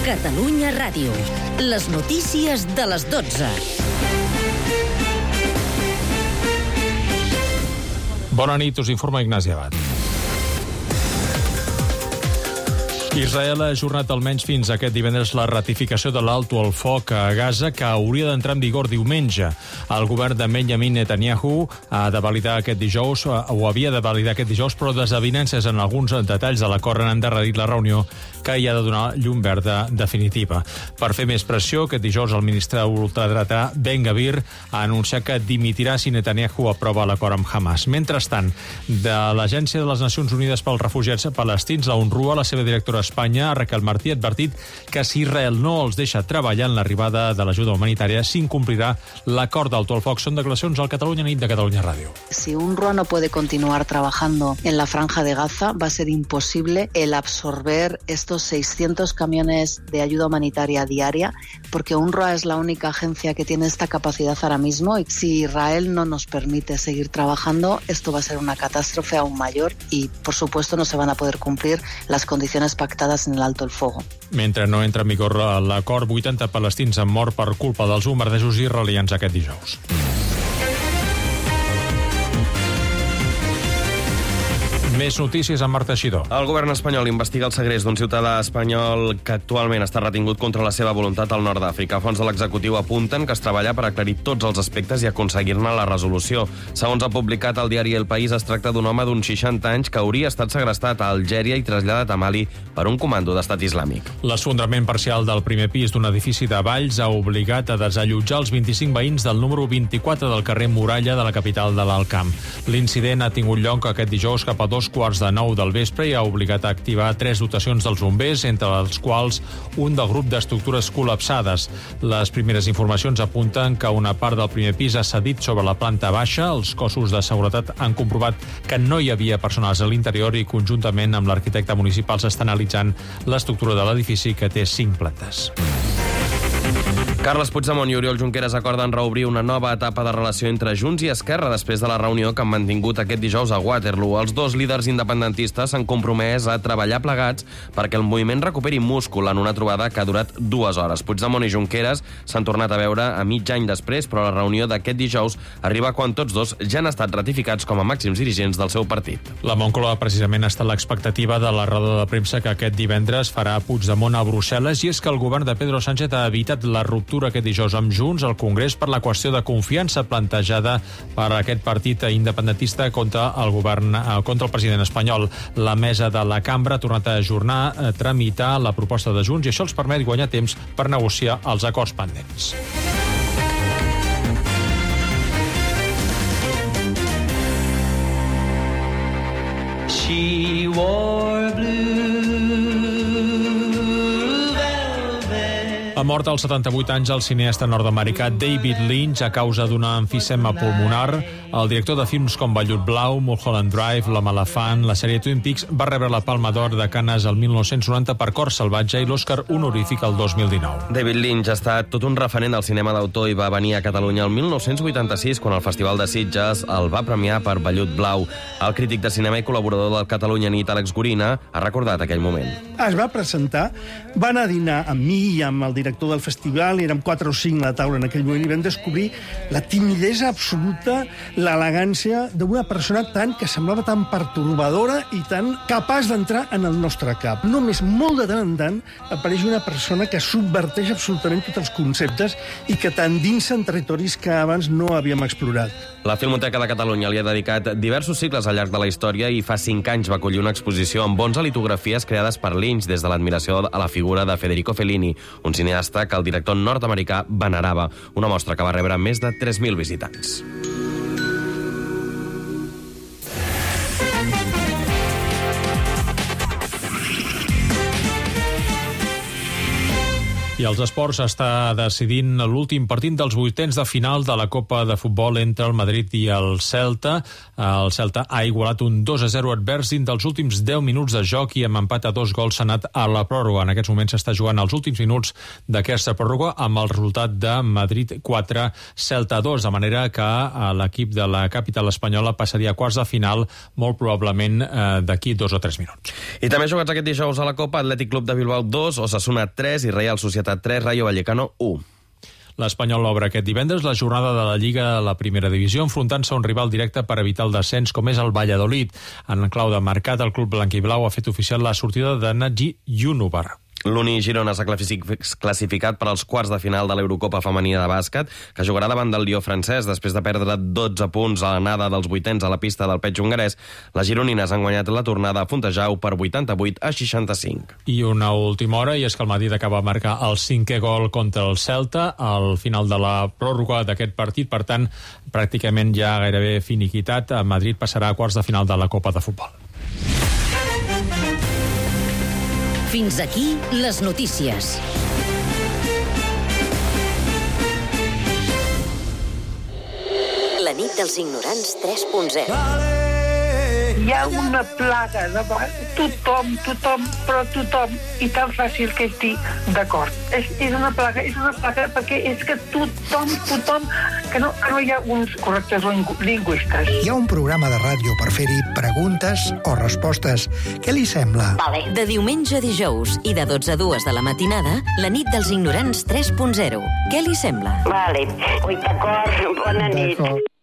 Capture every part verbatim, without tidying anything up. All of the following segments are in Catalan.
Catalunya Ràdio. Les notícies de les dotze. Bona nit, us informa Ignasi Abad. Israel ha ajornat almenys fins aquest divendres la ratificació de l'alto al foc a Gaza, que hauria d'entrar en vigor diumenge. El govern de Benjamin Netanyahu ha de validar aquest dijous, o havia de validar aquest dijous, però desavinences en alguns detalls de l'acord han endarrerit la reunió, que hi ha de donar llum verda definitiva. Per fer més pressió, aquest dijous el ministre ultradretà Ben Gvir ha anunciat que dimitirà si Netanyahu aprova l'acord amb Hamas. Mentrestant, de l'Agència de les Nacions Unides pels Refugiats Palestins, la UNRWA, la seva directora Espanya, Raquel Martí, ha advertit que si Israel no els deixa treballar en l'arribada de l'ajuda humanitària, s'incomplirà l'acord d'alto al foc. Són declaracions al Catalunya Nit de Catalunya Ràdio. Si UNRWA no puede continuar trabajando en la franja de Gaza, va a ser imposible el absorber estos seiscientos camiones de ayuda humanitaria diaria, porque UNRWA es la única agencia que tiene esta capacidad ahora mismo, y si Israel no nos permite seguir trabajando, esto va a ser una catástrofe aún mayor y, por supuesto, no se van a poder cumplir las condiciones pactadas en el alto el fuego. Mentre no entra en vigor l'acord, vuitanta palestins han mort per culpa dels bombardejos israelians aquest dijous. Més notícies amb Marta Xidó. El govern espanyol investiga el segrest d'un ciutadà espanyol que actualment està retingut contra la seva voluntat al nord d'Àfrica. Fons de l'executiu apunten que es treballa per aclarir tots els aspectes i aconseguir-ne la resolució. Segons ha publicat el diari El País, es tracta d'un home d'uns seixanta anys que hauria estat segrestat a Algèria i traslladat a Mali per un comando d'estat islàmic. L'esfondrament parcial del primer pis d'un edifici de Valls ha obligat a desallotjar els vint-i-cinc veïns del número vint-i-quatre del carrer Muralla de la capital de l'Alt Camp. L'incident ha tingut lloc aquest dijous cap a dos quarts de nou del vespre i ha obligat a activar tres dotacions dels bombers, entre els quals un del grup d'estructures col·lapsades. Les primeres informacions apunten que una part del primer pis ha cedit sobre la planta baixa. Els cossos de seguretat han comprovat que no hi havia personals a l'interior i conjuntament amb l'arquitecte municipal s'està analitzant l'estructura de l'edifici, que té cinc plantes. Carles Puigdemont i Oriol Junqueras acorden reobrir una nova etapa de relació entre Junts i Esquerra després de la reunió que han mantingut aquest dijous a Waterloo. Els dos líders independentistes s'han compromès a treballar plegats perquè el moviment recuperi múscul en una trobada que ha durat dues hores. Puigdemont i Junqueras s'han tornat a veure a mig any després, però la reunió d'aquest dijous arriba quan tots dos ja han estat ratificats com a màxims dirigents del seu partit. La Moncloa precisament està a l'expectativa de la roda de premsa que aquest divendres farà Puigdemont a Brussel·les, i és que el govern de Pedro Sánchez ha evitat la ruptura aquest dijous amb Junts al Congrés per la qüestió de confiança plantejada per aquest partit independentista contra el govern, contra el president espanyol. La mesa de la cambra ha tornat a ajornar, a tramitar la proposta de Junts, i això els permet guanyar temps per negociar els acords pendents. She wore blue. Ha mort als setanta-vuit anys el cineasta nord-americà David Lynch a causa d'una emfisema pulmonar. El director de films com Vellut Blau, Mulholland Drive, L'home elefant, la sèrie Twin Peaks va rebre la Palma d'Or de Canes el mil nou-cents noranta per Cor salvatge i l'Oscar honorífic el dos mil dinou. David Lynch ha estat tot un referent del cinema d'autor i va venir a Catalunya el mil nou-cents vuitanta-sis quan el Festival de Sitges el va premiar per Vellut Blau. El crític de cinema i col·laborador del Catalunya Nit, Àlex Gorina, ha recordat aquell moment. Es va presentar, va anar a dinar amb mi i amb el director del festival, érem quatre o cinc a la taula en aquell moment, i vam descobrir la timidesa absoluta, l'elegància d'una persona tan que semblava tan pertorbadora i tan capaç d'entrar en el nostre cap. Només molt de tant en tant apareix una persona que subverteix absolutament tots els conceptes i que t'endinsa en territoris que abans no havíem explorat. La Filmoteca de Catalunya li ha dedicat diversos cicles al llarg de la història i fa cinc anys va acollir una exposició amb onze litografies creades per Lynch des de l'admiració a la figura de Federico Fellini, un cineasta que el director nord-americà venerava. Una mostra que va rebre més de tres mil visitants. I els esports està decidint l'últim partit dels vuitens de final de la Copa de Futbol entre el Madrid i el Celta. El Celta ha igualat un dos a zero advers dins dels últims deu minuts de joc i amb empat a dos gols s'ha anat a la pròrroga. En aquests moments s'està jugant els últims minuts d'aquesta pròrroga amb el resultat de Madrid quatre, Celta dos, de manera que l'equip de la capital espanyola passaria a quarts de final molt probablement eh, d'aquí dos o tres minuts. I també jugats aquest dijous a la Copa, Atlètic Club de Bilbao dos, Osasuna tres i Real Societat tres, Rayo Vallecano u. L'Espanyol obre aquest divendres la jornada de la Lliga a la primera divisió, enfrontant-se a un rival directe per evitar el descens, com és el Valladolid. En clau de mercat, el club blanquiblau ha fet oficial la sortida de Nadji Yunubar. L'Uni Girona s'ha classificat per als quarts de final de l'Eurocopa femenina de bàsquet, que jugarà davant del Lió francès. Després de perdre dotze punts a l'anada dels vuitens a la pista del Pech hongarès, les gironines han guanyat la tornada a Fontejau per vuitanta-vuit a seixanta-cinc. I una última hora, i és que el Madrid acaba de marcar el cinquè gol contra el Celta al final de la pròrroga d'aquest partit. Per tant, pràcticament ja gairebé finiquitat. Madrid passarà a quarts de final de la Copa de Futbol. Fins aquí les notícies. La nit dels ignorants tres punt zero. Hi ha una plaga de tothom, tothom, però tothom, i tan fàcil que és dir d'acord. És, és una plaga, és una plaga perquè és que tothom, tothom, que no, que no hi ha uns correctors lingüistes. Hi ha un programa de ràdio per fer-hi preguntes o respostes. Què li sembla? Vale. De diumenge a dijous i de dotze a dues de la matinada, la nit dels ignorants tres punt zero. Què li sembla? Vale. Ui, d'acord, bona nit.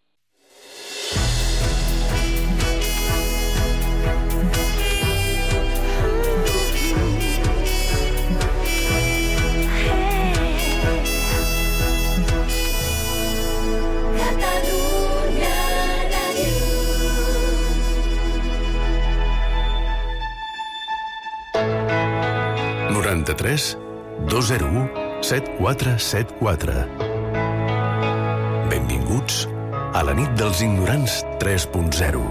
noranta-tres dos zero u set quatre set quatre. Benvinguts a la nit dels ignorants tres punt zero.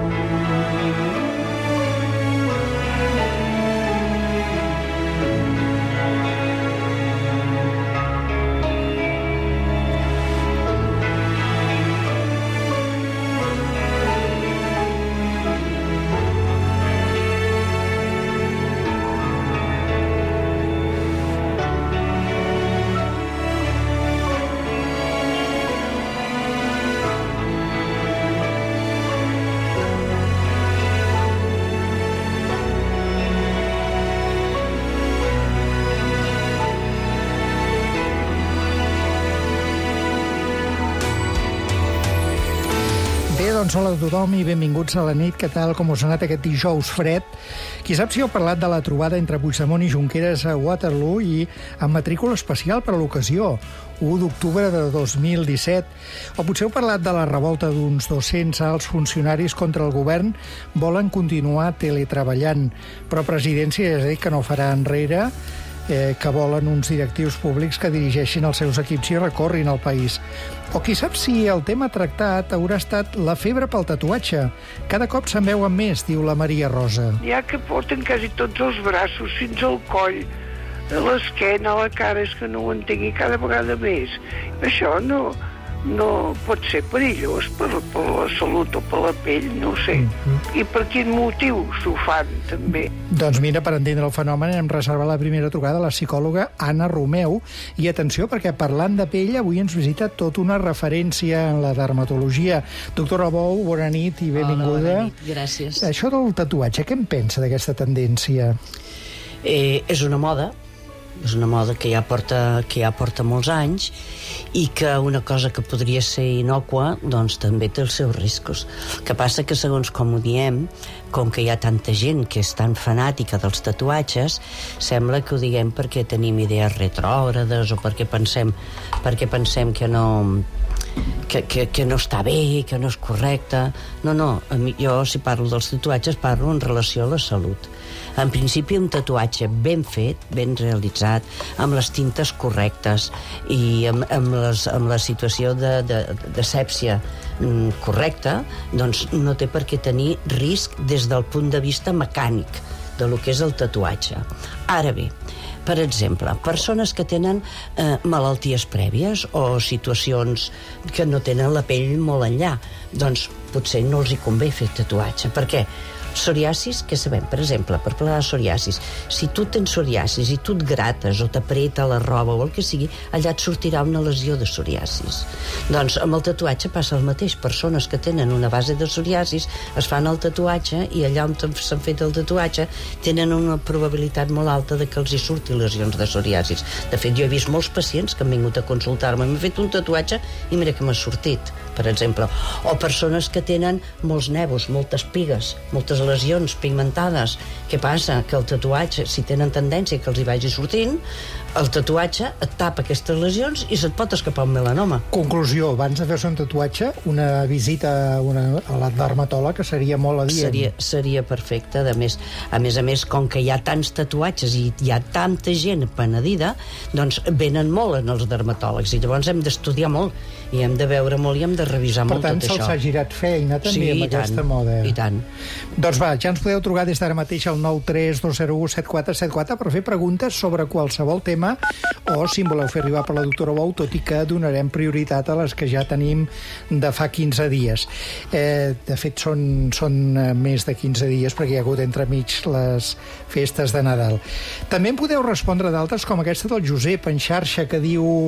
Doncs hola a tothom i benvinguts a la nit. Què tal, com us ha anat aquest dijous fred? Qui sap si heu parlat de la trobada entre Puigdemont i Junqueras a Waterloo i amb matrícula especial per a l'ocasió, u d'octubre de dos mil disset. O potser heu parlat de la revolta d'uns dos-cents alts funcionaris contra el govern, volen continuar teletreballant, però Presidència ja ha dit que no farà enrere, eh, que volen uns directius públics que dirigeixin els seus equips i recorrin al país. O qui sap si el tema tractat haurà estat la febre pel tatuatge. Cada cop se'n veuen més, diu la Maria Rosa. Hi ha que porten quasi tots els braços fins al coll, a l'esquena, a la cara, és que no ho entengui cada vegada més. Això no, no pot ser perillós per, per la salut o per la pell, no ho sé. Mm-hmm. I per quin motiu s'ho fan, també? Doncs mira, per entendre el fenomen hem reservat la primera trucada a la psicòloga Anna Romeu. I atenció, perquè parlant de pell, avui ens visita tota una referència en la dermatologia. Doctora Bou, bona nit i benvinguda. Hola, bona nit, gràcies. Això del tatuatge, què en pensa d'aquesta tendència? Eh, és una moda, és una moda que ja porta, que ja porta molts anys i que una cosa que podria ser innòcua doncs també té els seus riscos. El que passa que segons com ho diem, com que hi ha tanta gent que és tan fanàtica dels tatuatges, sembla que ho diguem perquè tenim idees retrògrades o perquè pensem, perquè pensem que no... Que, que, que no està bé, que no és correcte. No, no, a mi, jo si parlo dels tatuatges parlo en relació a la salut. En principi un tatuatge ben fet, ben realitzat, amb les tintes correctes i amb, amb, les, amb la situació de, de, de sèpsia correcta, doncs no té per què tenir risc des del punt de vista mecànic, de lo que és el tatuatge. Ara bé, per exemple, persones que tenen eh, malalties prèvies o situacions que no tenen la pell molt enllà, doncs potser no els hi convé fer tatuatge. Per què? Psoriasis, què sabem? Per exemple, per parlar de psoriasis, si tu tens psoriasis i tu et grates o t'apreta la roba o el que sigui, allà et sortirà una lesió de psoriasis. Doncs amb el tatuatge passa el mateix. Persones que tenen una base de psoriasis es fan el tatuatge i allà on s'han fet el tatuatge tenen una probabilitat molt alta de que els hi surti lesions de psoriasis. De fet, jo he vist molts pacients que han vingut a consultar-me, m'he fet un tatuatge i mira que m'ha sortit, per exemple. O persones que tenen molts nebus, moltes pigues, moltes lesions pigmentades. Què passa? Que el tatuatge, si tenen tendència que els hi vagi sortint, el tatuatge et tapa aquestes lesions i se't pot escapar un melanoma. Conclusió, abans de fer-se un tatuatge, una visita a, una, a la dermatòleg seria molt adient. Seria, seria perfecte. A més, a més a més, com que hi ha tants tatuatges i hi ha tanta gent penedida, doncs venen molt en els dermatòlegs i llavors hem d'estudiar molt i hem de veure molt i hem de revisar per molt tant, tot això. Per tant, se'ls ha girat feina també sí, amb aquesta tant, moda. I tant. Doncs va, ja ens podeu trucar des d'ara mateix al nou tres dos zero u set quatre set quatre per fer preguntes sobre qualsevol tema o si en voleu fer arribar per la doctora Bou, tot i que donarem prioritat a les que ja tenim de fa quinze dies. Eh, de fet, són, són més de quinze dies perquè hi ha hagut entremig les festes de Nadal. També en podeu respondre d'altres, com aquesta del Josep en xarxa, que diu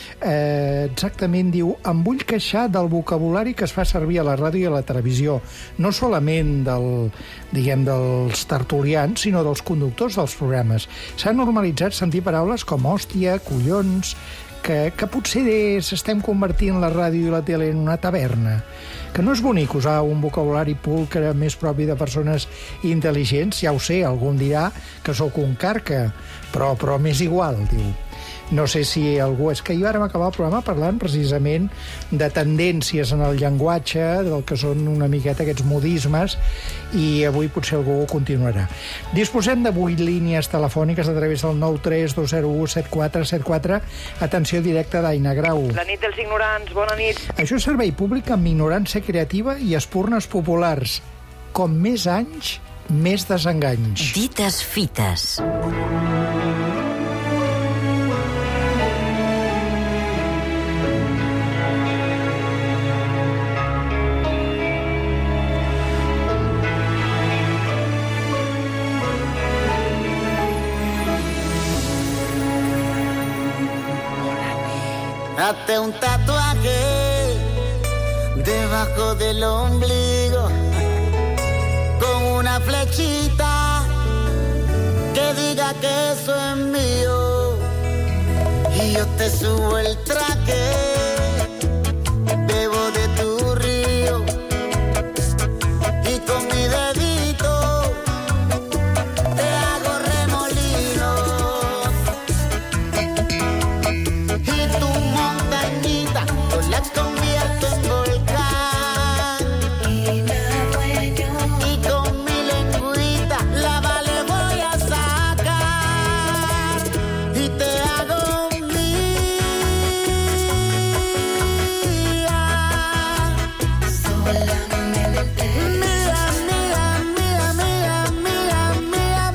eh, exactament, diu, em vull queixar del vocabulari que es fa servir a la ràdio i a la televisió, no solament del, diguem, dels tertulians, sinó dels conductors dels programes. S'ha normalitzat sentir paraules com hòstia, collons, que, que potser s'estem convertint la ràdio i la tele en una taverna, que no és bonic usar un vocabulari pulcre més propi de persones intel·ligents. Ja ho sé, algú em dirà que sóc un carca, però, però m'és igual, diu. No sé si algú... És que jo ara m'acabava el programa parlant precisament de tendències en el llenguatge, del que són una miqueta aquests modismes, i avui potser algú ho continuarà. Disposem de vuit línies telefòniques a través del nou tres dos zero u set quatre set quatre. Atenció directa d'Aina Grau. La nit dels ignorants, bona nit. Això és servei públic amb ignorància creativa i espurnes populars. Com més anys, més desenganys. Dites fites. Hazte un tatuaje debajo del ombligo con una flechita que diga que eso es mío y yo te subo el traje, bebo de tu río y con mi dedito te hago remolinos y tu montañita yo la convierto en volcán y con mi lengüita la vale voy a sacar y te hago mía, solamente mía, mía, mía, mía, mía, mía,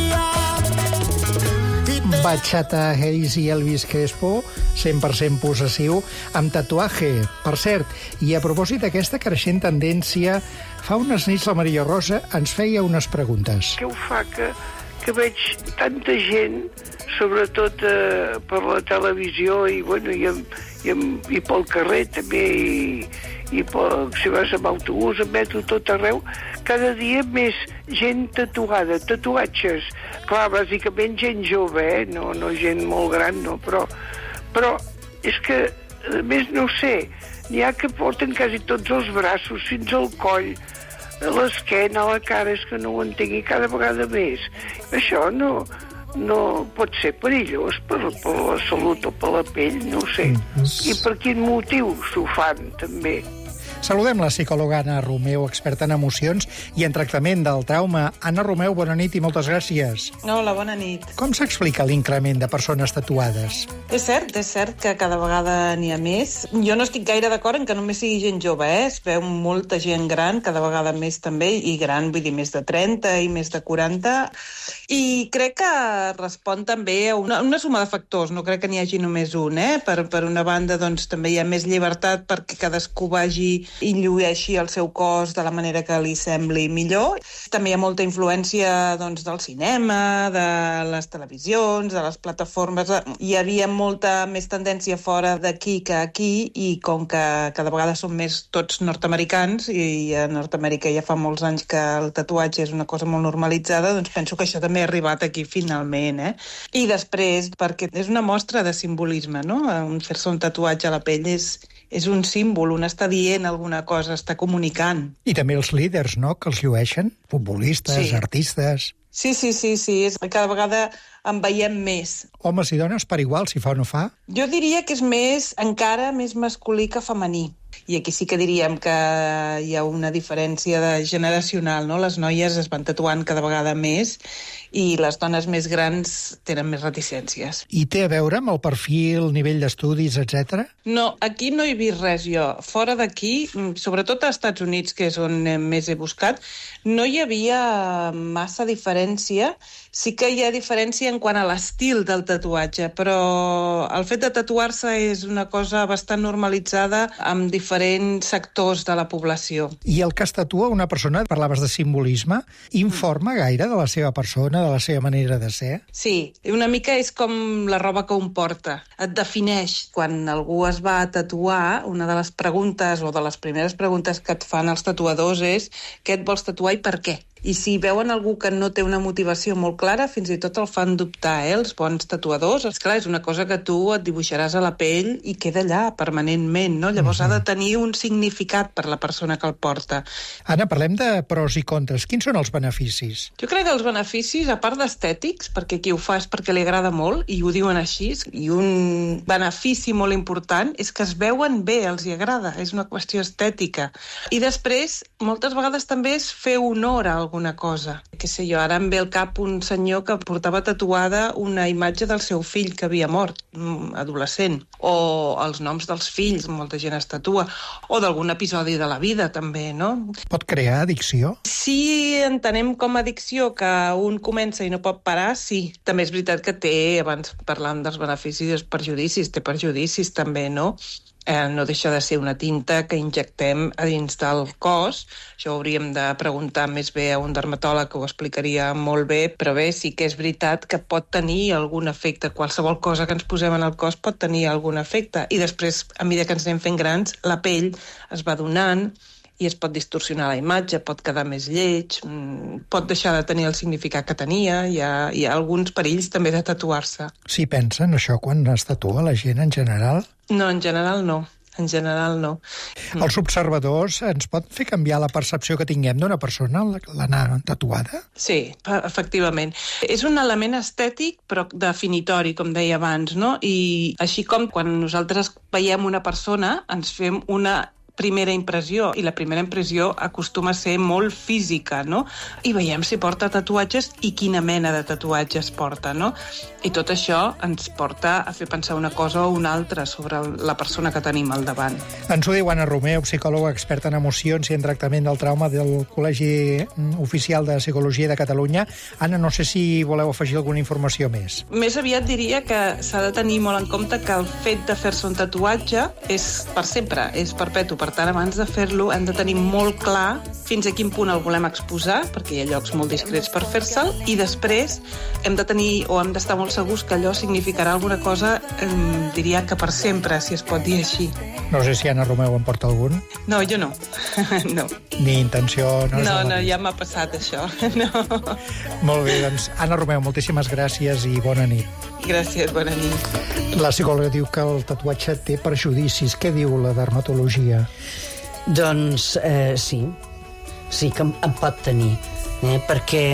mía. Bachata Hayes i Elvis Crespo, cent per cent possessiu, amb tatuaje, per cert. I a propòsit d'aquesta creixent tendència, fa unes nits la Maria Rosa ens feia unes preguntes. Què ho fa que, que veig tanta gent, sobretot eh, per la televisió i, bueno, i, amb, i, amb, i pel carrer també, i, i pel, si vas amb autobús, amb metro, tot arreu, cada dia més gent tatuada, tatuatges. Clar, bàsicament gent jove, eh? no, no gent molt gran, no, però, però és que, a més, no ho sé, n'hi ha que porten quasi tots els braços, fins al coll, a l'esquena, a la cara, és que no ho entengui cada vegada més. Això no, no pot ser perillós per, per la salut o per la pell, no ho sé. I per quin motiu s'ho fan, també. Saludem la psicòloga Anna Romeu, experta en emocions i en tractament del trauma. Anna Romeu, bona nit i moltes gràcies. Hola, bona nit. Com s'explica l'increment de persones tatuades? És cert, és cert que cada vegada n'hi ha més. Jo no estic gaire d'acord en que només sigui gent jove, eh? Es veu molta gent gran, cada vegada més també, i gran, vull dir, més de trenta i més de quaranta. I crec que respon també a una, una suma de factors, no crec que n'hi hagi només un, eh? Per, per una banda, doncs, també hi ha més llibertat perquè cadascú vagi i llueixi el seu cos de la manera que li sembli millor. També hi ha molta influència doncs, del cinema, de les televisions, de les plataformes. Hi havia molta més tendència fora d'aquí que aquí, i com que cada vegada som més tots nord-americans, i a Nord-Amèrica ja fa molts anys que el tatuatge és una cosa molt normalitzada, doncs penso que això també ha arribat aquí finalment. Eh? I després, perquè és una mostra de simbolisme, no? Fer-se un tatuatge a la pell és, és un símbol, un està dient alguna cosa, està comunicant. I també els líders, no?, que els llueixen, futbolistes, sí. artistes... Sí, sí, sí, sí, és, cada vegada en veiem més. Homes i dones per igual, si fa o no fa? Jo diria que és més, encara més masculí que femení. I aquí sí que diríem que hi ha una diferència de generacional, no? Les noies es van tatuant cada vegada més i les dones més grans tenen més reticències. I té a veure amb el perfil, nivell d'estudis, etcètera? No, aquí no he vist res jo. Fora d'aquí, sobretot als Estats Units, que és on més he buscat, no hi havia massa diferència. Sí que hi ha diferència en quant a l'estil del tatuatge, però el fet de tatuar-se és una cosa bastant normalitzada amb diferents sectors de la població. I el que es tatua una persona, parlaves de simbolisme, informa gaire de la seva persona, de la seva manera de ser? Sí, una mica és com la roba que un porta. Et defineix. Quan algú es va a tatuar, una de les preguntes, o de les primeres preguntes que et fan els tatuadors és què et vols tatuar i per què? I si veuen algú que no té una motivació molt clara, fins i tot el fan dubtar, eh, els bons tatuadors. Esclar, és una cosa que tu et dibuixaràs a la pell i queda allà permanentment, no? Llavors uh-huh. ha de tenir un significat per la persona que el porta. Anna, parlem de pros i contres. Quins són els beneficis? Jo crec que els beneficis, a part d'estètics, perquè qui ho fa és perquè li agrada molt, i ho diuen així, i un benefici molt important és que es veuen bé, els hi agrada, és una qüestió estètica. I després, moltes vegades també és fer honor a algú una cosa. Que sé jo, ara em ve al cap un senyor que portava tatuada una imatge del seu fill que havia mort, adolescent, o els noms dels fills, molta gent es tatua, o d'algun episodi de la vida, també, no? Pot crear addicció? Si entenem com a addicció que un comença i no pot parar, sí. També és veritat que té, abans parlàvem dels beneficis i els perjudicis, té perjudicis també, no? Eh, no deixa de ser una tinta que injectem a dins del cos. Això ho hauríem de preguntar més bé a un dermatòleg que ho explicaria molt bé, però bé, sí que és veritat que pot tenir algun efecte. Qualsevol cosa que ens posem en el cos pot tenir algun efecte. I després, a mesura que ens anem fent grans, la pell es va donant i es pot distorsionar la imatge, pot quedar més lleig, pot deixar de tenir el significat que tenia. Hi ha, hi ha alguns perills també de tatuar-se. Sí, pensen això quan es tatua la gent en general? No, en general no. En general no. Els observadors ens pot fer canviar la percepció que tinguem d'una persona, l'anar tatuada? Sí, efectivament. És un element estètic, però definitori, com deia abans, no? I així com quan nosaltres veiem una persona, ens fem una primera impressió, i la primera impressió acostuma a ser molt física, no? I veiem si porta tatuatges i quina mena de tatuatges porta, no? I tot això ens porta a fer pensar una cosa o una altra sobre la persona que tenim al davant. Ens ho diu Anna Romeu, psicòloga experta en emocions i en tractament del trauma del Col·legi Oficial de Psicologia de Catalunya. Anna, no sé si voleu afegir alguna informació més. Més aviat diria que s'ha de tenir molt en compte que el fet de fer-se un tatuatge és per sempre, és perpetu. Per tant, abans de fer-lo hem de tenir molt clar fins a quin punt el volem exposar, perquè hi ha llocs molt discrets per fer-se'l, i després hem de tenir o hem d'estar molt segurs que allò significarà alguna cosa, eh, diria que per sempre, si es pot dir així. No sé si Anna Romeu en porta algun. No, jo no. no. Ni intenció... No, no, no, ja m'ha passat això. No. Molt bé, doncs, Anna Romeu, moltíssimes gràcies i bona nit. Gràcies, bona nit. La psicòloga diu que el tatuatge té perjudicis. Què diu la dermatologia? Doncs eh, sí, sí que en pot tenir, eh? perquè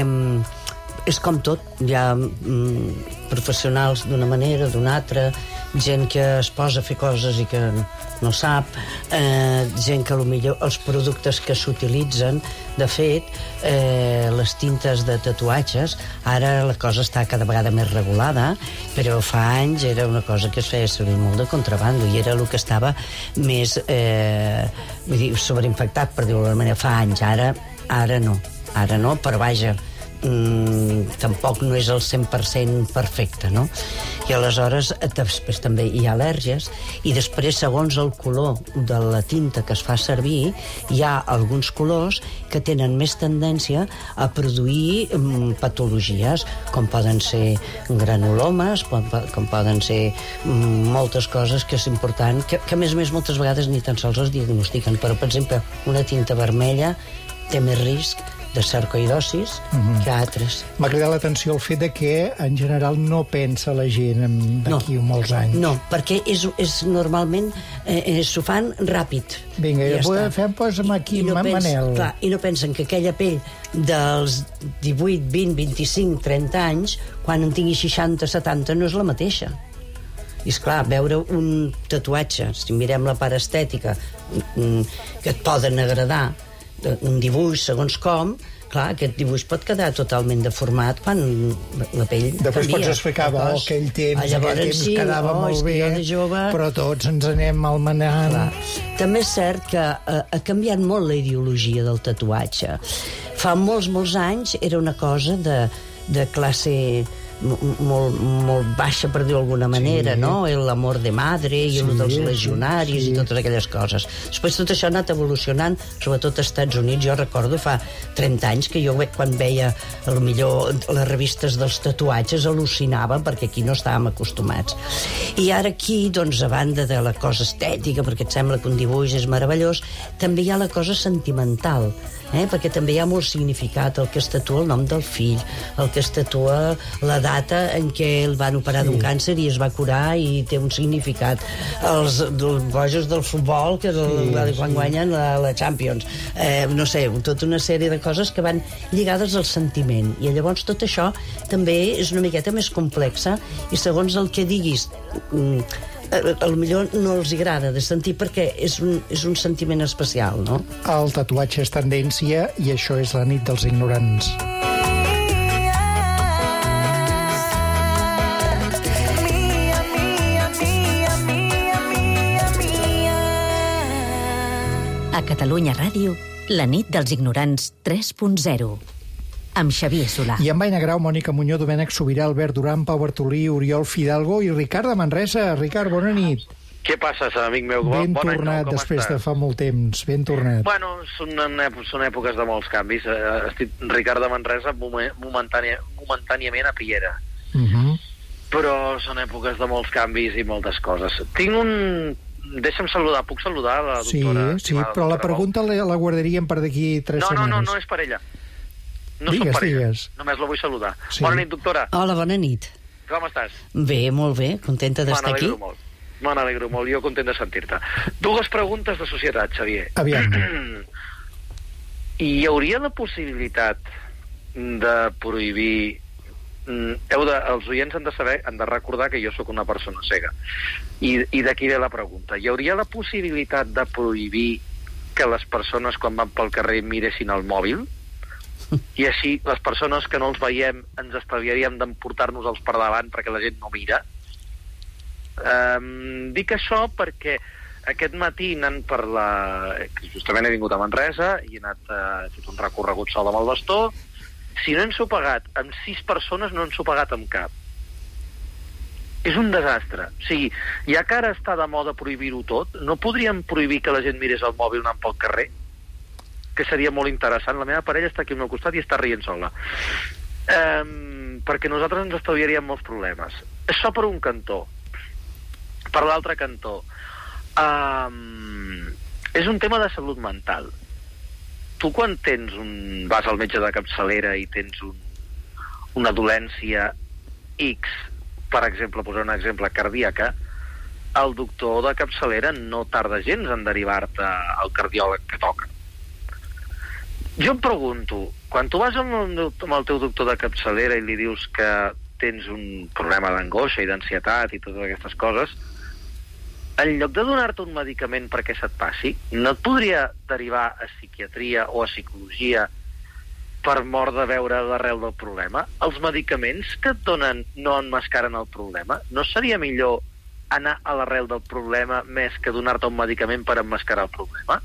és com tot, hi ha mm, professionals d'una manera, d'una altra, gent que es posa a fer coses i que no sap, eh, gent que potser els productes que s'utilitzen, de fet, eh, les tintes de tatuatges, ara la cosa està cada vegada més regulada, però fa anys era una cosa que es feia servir molt de contrabando i era el que estava més eh, vull dir, sobreinfectat, per dir-ho d'alguna manera, fa anys. Ara, ara no, ara no, però vaja, mm, tampoc no és el cent per cent perfecte, no? I aleshores després també hi ha al·lèrgies i després, segons el color de la tinta que es fa servir, hi ha alguns colors que tenen més tendència a produir mm, patologies, com poden ser granulomes, com, com poden ser mm, moltes coses que és important, que, que a més a més moltes vegades ni tan sols es diagnostiquen, però per exemple una tinta vermella té més risc de sarcoïdosis uh-huh. que altres. M'ha cridat l'atenció el fet de que en general no pensa la gent d'aquí no, molts anys. No, perquè és, és normalment eh, eh, s'ho fan ràpid. Vinga, ja ja fem, posa'm aquí, no Manel. Pens, clar, I no pensen que aquella pell dels divuit, vint, vint-i-cinc, trenta anys, quan en tingui seixanta, setanta, no és la mateixa. I esclar, veure un tatuatge, si mirem la part estètica, que et poden agradar, un dibuix segons com, clar, aquest dibuix pot quedar totalment deformat quan la pell Després canvia. Pots explicar, oh, aquell temps, ah, aquell temps sí, quedava oh, molt bé, jove... però tots ens anem malmenant. Clar. També és cert que eh, ha canviat molt la ideologia del tatuatge. Fa molts, molts anys era una cosa de, de classe molt, molt baixa, per dir-ho d'alguna manera, sí. no? L'amor de madre i sí, el dels legionaris sí. i totes aquelles coses. Després tot això ha anat evolucionant, sobretot als Estats Units. Jo recordo fa trenta anys que jo quan veia millor les revistes dels tatuatges al·lucinava perquè aquí no estàvem acostumats. I ara aquí, doncs, a banda de la cosa estètica, perquè et sembla que un dibuix és meravellós, també hi ha la cosa sentimental, eh? perquè també hi ha molt significat, el que es tatua el nom del fill, el que es tatua la data en què el van operar sí. d'un càncer i es va curar i té un significat. Els, els bojos del futbol, que sí, el, quan sí. guanyen la, la Champions, eh, no sé, tota una sèrie de coses que van lligades al sentiment. I llavors tot això també és una miqueta més complexa i segons el que diguis... Mm, a lo millor no els agrada de sentir perquè és un, és un sentiment especial, no? El tatuatge és tendència i això és la nit dels ignorants. A Catalunya Ràdio, la nit dels ignorants tres punt zero. Amb Xavier Solà. I amb Aina Grau, Mònica Muñoz, Domènec Sobirà, Albert Duran, Pau Bartolí, Oriol Fidalgo i Ricard de Manresa. Ricard, bona nit. Què passa, amic meu? Ben bona tornat nit, després estàs? de fa molt temps, ben tornat. Bueno, són, són èpoques de molts canvis. Estic Ricard de Manresa momentània, momentàniament a Piera. Uh -huh. Però són èpoques de molts canvis i moltes coses. Tinc un... Deixa'm saludar, puc saludar la doctora? Sí, sí, però la pregunta la, la guardaríem per d'aquí tres no, setmanes. No, no, no és per ella. No digues, som parella, digues. Només la vull saludar. Sí. Bona nit, doctora. Hola, bona nit. Com estàs? Bé, molt bé, contenta d'estar aquí. Me n'alegro molt. Me n'alegro molt, jo content de sentir-te. Dues preguntes de societat, Xavier. Aviam. Hi hauria la possibilitat de prohibir... Heu de, els oients han de saber, han de recordar que jo sóc una persona cega. I, i d'aquí ve la pregunta. Hi hauria la possibilitat de prohibir que les persones, quan van pel carrer, miressin el mòbil? I així les persones que no els veiem ens estalviaríem d'emportar-nos-els per davant perquè la gent no mira. Um, dic això perquè aquest matí anant per la... justament he vingut a Manresa i he anat a uh, fet un recorregut sol amb el bastó. Si no ens ho pagat amb sis persones, no ens ho pagat amb cap. És un desastre. O sigui, ja que ara està de moda prohibir-ho tot, no podríem prohibir que la gent mirés el mòbil anant pel carrer? Que seria molt interessant. La meva parella està aquí al meu costat i està rient sola. Um, perquè nosaltres ens estalviaríem molts problemes. Això per un cantó. Per l'altre cantó. Um, és un tema de salut mental. Tu quan tens un... vas al metge de capçalera i tens un, una dolència X, per exemple, posar un exemple cardíaca, el doctor de capçalera no tarda gens en derivar-te al cardiòleg que toca. Jo em pregunto, quan tu vas amb el, amb el teu doctor de capçalera i li dius que tens un problema d'angoixa i d'ansietat i totes aquestes coses, en lloc de donar-te un medicament perquè se't passi, no et podria derivar a psiquiatria o a psicologia per mort de veure l'arrel del problema? Els medicaments que et donen no emmascaren el problema? No seria millor anar a l'arrel del problema més que donar-te un medicament per emmascarar el problema?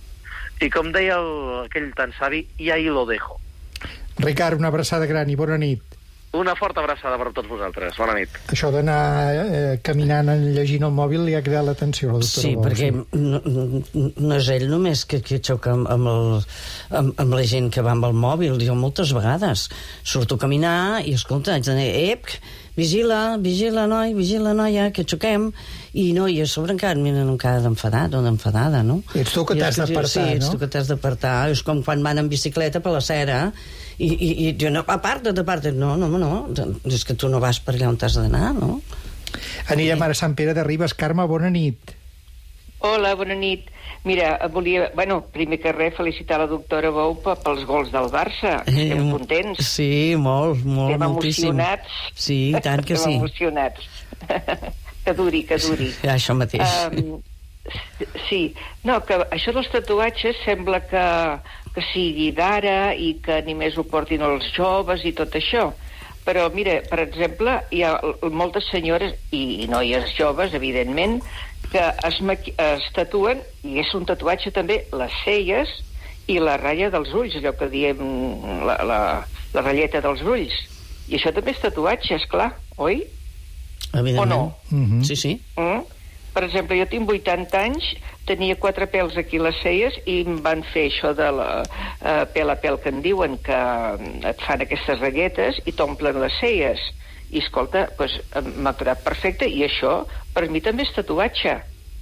I com deia el, aquell tan savi, i ahí lo dejo. Ricard, una abraçada gran i bona nit. Una forta abraçada per tots vosaltres. Bona nit. Això d'anar eh, caminant llegint el mòbil li ha cridat l'atenció a la doctora Sí, Bou, perquè sí. no, no és ell només que, que xoca amb, amb, el, amb, amb la gent que va amb el mòbil. Jo moltes vegades surto a caminar i, escolta, haig de dir, ep, vigila, vigila, noi, vigila, noia, que xoquem. I no, i a sobre encara em miren amb cara d'enfadat o d'enfadada, no? Ets tu que t'has d'apartar, sí, no? ets tu que t'has d'apartar. És com quan van en bicicleta per la cera i, i, i jo, no, aparta't, aparta't. No, no, no, és que tu no vas per allà on t'has d'anar, no? Anirem ara a Sant Pere de Ribes. Carme, bona nit. Hola, bona nit. Mira, volia, bueno, primer que res, felicitar la doctora Bou pels gols del Barça. Estem Eh, contents. Sí, molt, molt, Estem moltíssim. emocionats. Sí, i tant que sí. Estem emocionats. Que duri, que duri. Sí, això mateix. Um, sí, no, que això dels tatuatges sembla que, que sigui d'ara i que només ho portin els joves i tot això. Però, mira, per exemple, hi ha moltes senyores i noies joves, evidentment, que es, es tatuen, i és un tatuatge també, les celles i la ratlla dels ulls, allò que diem la, la, la ratlleta dels ulls. I això també és tatuatge, esclar, oi? Evidentment. O no? Mm-hmm. Sí, sí. Mm? Per exemple, jo tinc vuitanta anys, tenia quatre pèls aquí a les celles i em van fer això de la uh, pèl a pèl que en diuen, que et fan aquestes ratlletes i t'omplen les celles. I, escolta, doncs, m'ha quedat perfecte, i això, per mi també és tatuatge.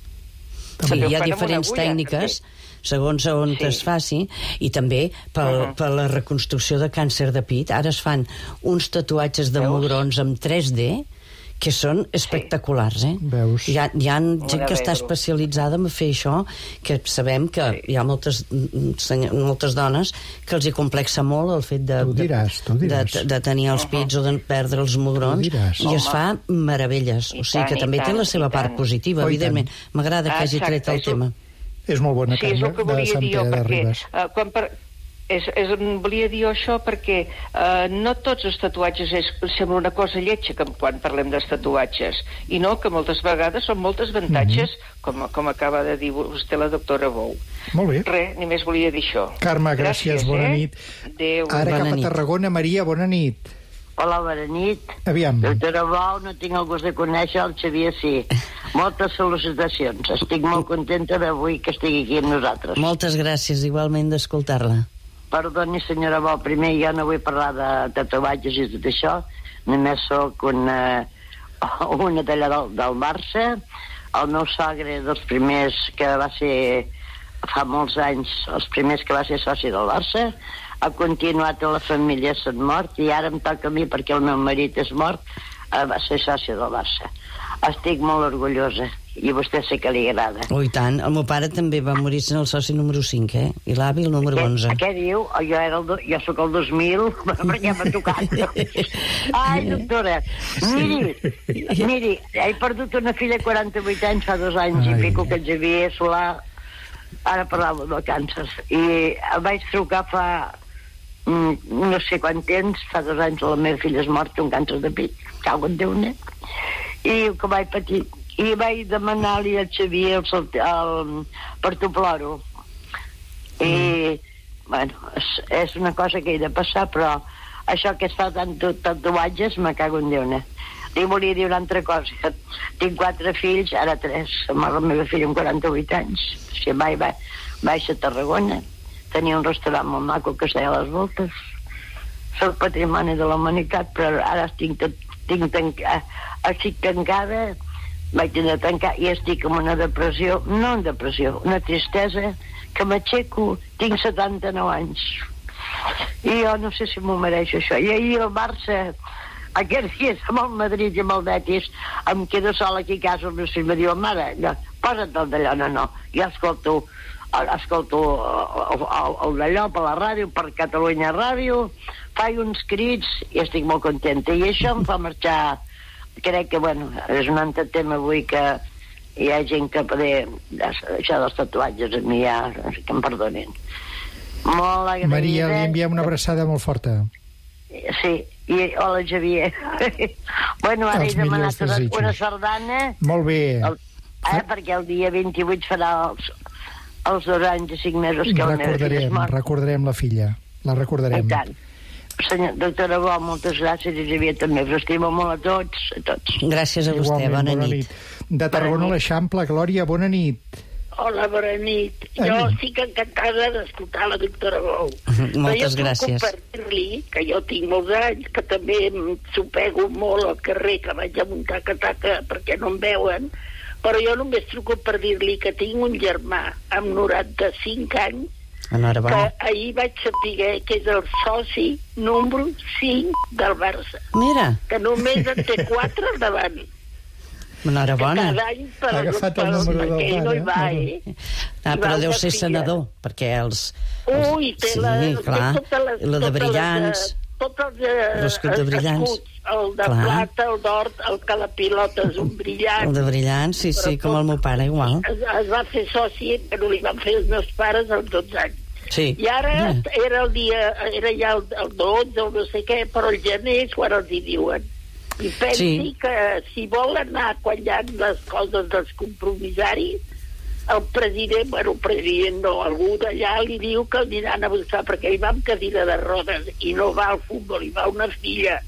Sí, hi ha diferents agulla, tècniques, també, segons on sí. es faci, i també per, uh -huh. per la reconstrucció de càncer de pit. Ara es fan uns tatuatges de mugrons amb tres D que són espectaculars, eh? Veus? Hi ha, hi ha gent que està especialitzada en fer això, que sabem que sí. hi ha moltes, moltes dones que els hi complexa molt el fet de, diràs, de, de, de tenir els pits uh -huh. o de perdre els mugrons, i Home. es fa meravelles. I o sigui tant, que també tant, té la seva part positiva, oh, evidentment. M'agrada que hagi tret el tema. És molt bona, sí, és el que Carme, de volia Sant dir jo, Pere de perquè Ribes. uh, quan per, és, és, volia dir jo això perquè uh, no tots els tatuatges és, sembla una cosa lletja que quan parlem dels tatuatges, i no, que moltes vegades són molts avantatges, mm-hmm. com, com acaba de dir vostè la doctora Bou. Molt bé. Res, només volia dir això. Carme, gràcies, gràcies bona eh? nit. Adéu. Ara bona cap a nit. Tarragona, Maria, bona nit. Hola, bona nit. Aviam. Doctora Bou, no tinc el gust de conèixer, el Xavier sí. Moltes felicitacions. Estic molt contenta d'avui que estigui aquí amb nosaltres. Moltes gràcies, igualment, d'escoltar-la. Perdoni, senyora Bou, primer jo no vull parlar de tatuatges i tot això, només sóc una, una d'allà del, del Barça. El meu sogre dels primers que va ser, fa molts anys, els primers que va ser soci del Barça, ha continuat a la família, s'han mort, i ara em toca a mi, perquè el meu marit és mort, va ser soci del Barça. Estic molt orgullosa, i a vostè sé que li agrada. Oh, i tant. El meu pare també va morir sent el soci número cinc, eh? I l'avi el número onze. Què diu? Oh, jo, era el do... jo sóc el dos mil, perquè m'ha tocat. Ai, doctora, miri, miri, he perdut una filla de quaranta-vuit anys, fa dos anys Ai. i pico, que el Xavier Solà, ara parlava del càncer, i em vaig trucar fa no sé quant temps, fa dos anys la meva filla és morta, un càncer de pit, cago en Déu, ne? I que vaig patir, i vaig demanar-li al Xavier el, el, per tu ploro, i mm. bueno, és, és una cosa que he de passar, però això que es fa tant tatuatges, me cago en Déu, ne? Li volia dir una altra cosa, tinc quatre fills, ara tres, la meva filla amb quaranta-vuit anys, o sigui, vaig, vaig, vaig a Tarragona, tenia un restaurant molt maco que es deia Les Voltes, soc patrimoni de la humanitat, però ara estic, tinc tanca, estic tancada, vaig tenir de tancar i estic en una depressió, no en depressió, una tristesa, que m'aixeco, tinc setanta-nou anys, i jo no sé si m'ho mereixo això. I ahir el Barça, aquests dies amb el Madrid i amb el Betis, em quedo sola aquí a casa, el meu fill me diu, mare, posa't el d'allò, no, no, jo escolto escolto el, el, el d'allò per la ràdio, per Catalunya Ràdio, faig uns crits i estic molt contenta, i això em fa marxar. Crec que, bueno, és un altre tema avui que hi ha gent que poder... Això dels tatuatges a mi ja... que em perdonin. Molt agraïda. Maria, li enviem una abraçada molt forta. Sí, i hola, Xavier. Bueno, ara he Els demanat millors una, desitjos. una sardana, Molt bé. el, eh, perquè el dia vint-i-vuit farà els, els dos anys i cinc mesos que el meu fill és Recordarem, mort. recordarem la filla. La recordarem. I tant. Senyor, doctora Bo, moltes gràcies, i Xavier també. Us estimo molt a tots, a tots. Gràcies a vostè, Igualment, bona nit. De Tarragona a l'Eixample, Glòria, bona nit. Hola, bona nit. Ai. Jo estic encantada d'escoltar la doctora Bou. Moltes Però gràcies. jo puc compartir-li, que jo tinc molts anys, que també s'ho pego molt al carrer, que vaig a muntar cataca perquè no em veuen, però jo només truco per dir-li que tinc un germà amb noranta-cinc anys que Enhorabona. ahir vaig saber que és el soci número cinc del Barça. Mira, Que només en té quatre al davant. enhorabona. Cada any per, Ha agafat el per, número del perquè ell no hi pare, va, eh? eh? Ah, I però va deu una ser filla. senador, perquè els... Ui, té sí, la... clar, té totes les, i la de totes brillants, Les, eh, tots els, eh, l'escut de brillants. escuts, el de Clar. plata, el d'or, el que la pilota és un brillant. El de brillants, sí, sí, com el meu pare, igual. Es, es va fer soci, però li van fer els meus pares als dotze anys. Sí. I ara Mira. era el dia, era ja el, el dotze o no sé què, però el gener és quan els hi diuen. I pensi Sí. que si vol anar quan hi ha les coses dels compromissaris, el president, bueno, el president no, algú d'allà li diu que el aniran a buscar, perquè ell va amb cadira de rodes i no va al futbol, hi va una filla.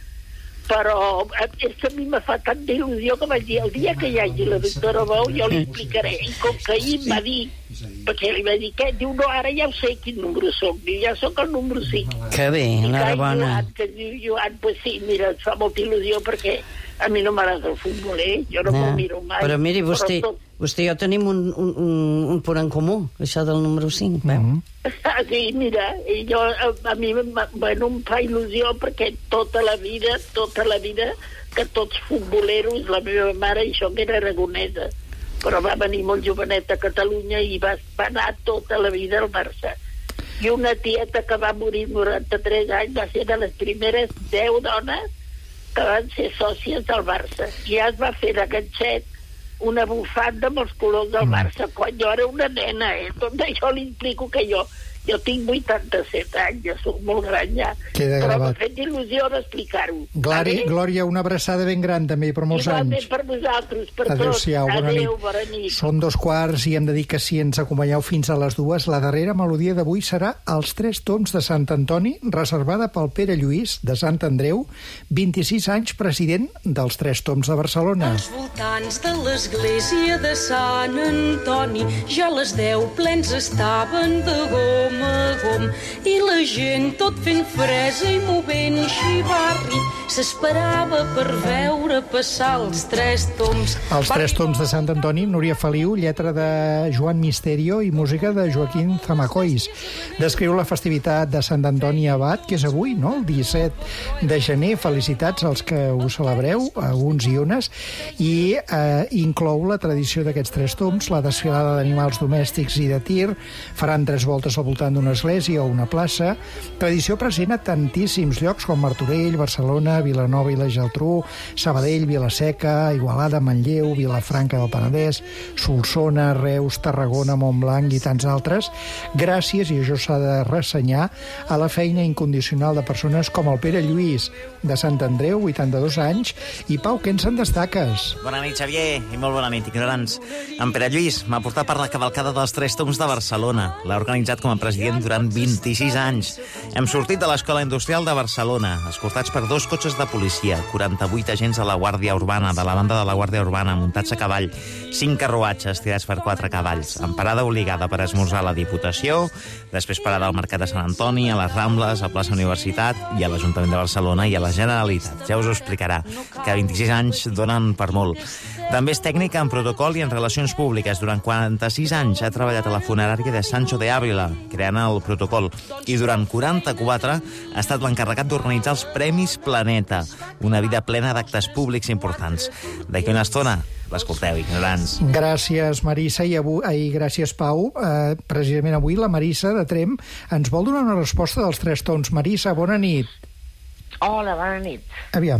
Però és que a mi me fa tanta il·lusió que vaig dir, el dia que hi hagi la doctora Bou jo li explicaré. I com que ahir em va dir, perquè li va dir, què? Diu, no, ara ja ho sé quin número soc. Diu, ja soc el número cinc. Que bé, I enhorabona. Joan, que diu Joan, pues sí, mira, et fa molta il·lusió perquè a mi no m'agrada el futbol, eh? Jo no, no m'ho miro mai. Però miri, vostè, Però tot... vostè i jo tenim un, un, un, un punt en comú, això del número cinc, veu? Mm -hmm. Ah, sí, mira, i jo, a, a mi bueno, em fa il·lusió perquè tota la vida, tota la vida, que tots futboleros, la meva mare, això que era aragonesa, però va venir molt jovenet a Catalunya i va, va anar tota la vida al Barça. I una tieta que va morir amb noranta-tres anys va ser de les primeres deu dones que van ser sòcies del Barça. I ja es va fer de ganxet una bufanda amb els colors del Barça, quan jo era una nena, eh? Tot això li explico que jo, jo tinc vuitanta-set anys, ja soc molt gran ja, Queda però m'ha gravat. fet il·lusió d'explicar-ho. Glòria, Glòria, una abraçada ben gran també per molts Igualment anys. per vosaltres, per tots. Adéu-siau, bona Adéu, nit. bona nit. Són dos quarts i hem de dir que si ens acompanyeu fins a les dues, la darrera melodia d'avui serà Els Tres Toms de Sant Antoni, reservada pel Pere Lluís de Sant Andreu, vint-i-sis anys president dels Tres Toms de Barcelona. Als voltants de l'església de Sant Antoni ja a les deu plens estaven de gom a gom i la gent tot fent fresa i movent xivarri s'esperava per veure passar els Tres Toms. Els Tres Toms de Sant Antoni, Núria Feliu, lletra de Joan Misterio i música de Joaquín Zamacois. Descriu la festivitat de Sant Antoni Abat, que és avui, no?, el disset de gener. Felicitats als que ho celebreu, a uns i unes, i eh, inclou la tradició d'aquests Tres Toms, la desfilada d'animals domèstics i de tir, faran tres voltes al voltant d'una església o una plaça, tradició present a tantíssims llocs com Martorell, Barcelona, Vilanova i la Geltrú, Sabadell, Vilaseca, Igualada, Manlleu, Vilafranca del Penedès, Solsona, Reus, Tarragona, Montblanc i tants altres, gràcies, i això s'ha de ressenyar, a la feina incondicional de persones com el Pere Lluís, de Sant Andreu, vuitanta-dos anys, i Pau, què ens en destaques? Bona nit, Xavier, i molt bona nit, ignorants. En Pere Lluís m'ha portat per la cavalcada dels Tres Toms de Barcelona. L'ha organitzat com a president durant vint-i-sis anys. Hem sortit de l'Escola Industrial de Barcelona, escortats per dos cotxes de policia, quaranta-vuit agents de la Guàrdia Urbana, de la banda de la Guàrdia Urbana, muntats a cavall, cinc carruatges tirats per quatre cavalls, amb parada obligada per esmorzar a la Diputació, després parada al Mercat de Sant Antoni, a les Rambles, a Plaça Universitat i a l'Ajuntament de Barcelona i a la Generalitat. Ja us ho explicarà, que vint-i-sis anys donen per molt. També és tècnica en protocol i en relacions públiques. Durant quaranta-sis anys ha treballat a la funerària de Sancho de Ávila, creant el protocol. I durant quaranta-quatre ha estat l'encarregat d'organitzar els Premis Planeta, una vida plena d'actes públics importants. D'aquí una estona l'escolteu, ignorants. Gràcies, Marissa, i, avui, i gràcies, Pau. Eh, precisament avui la Marissa de Trem ens vol donar una resposta dels Tres Toms. Marissa, bona nit. Hola, bona nit. Aviam.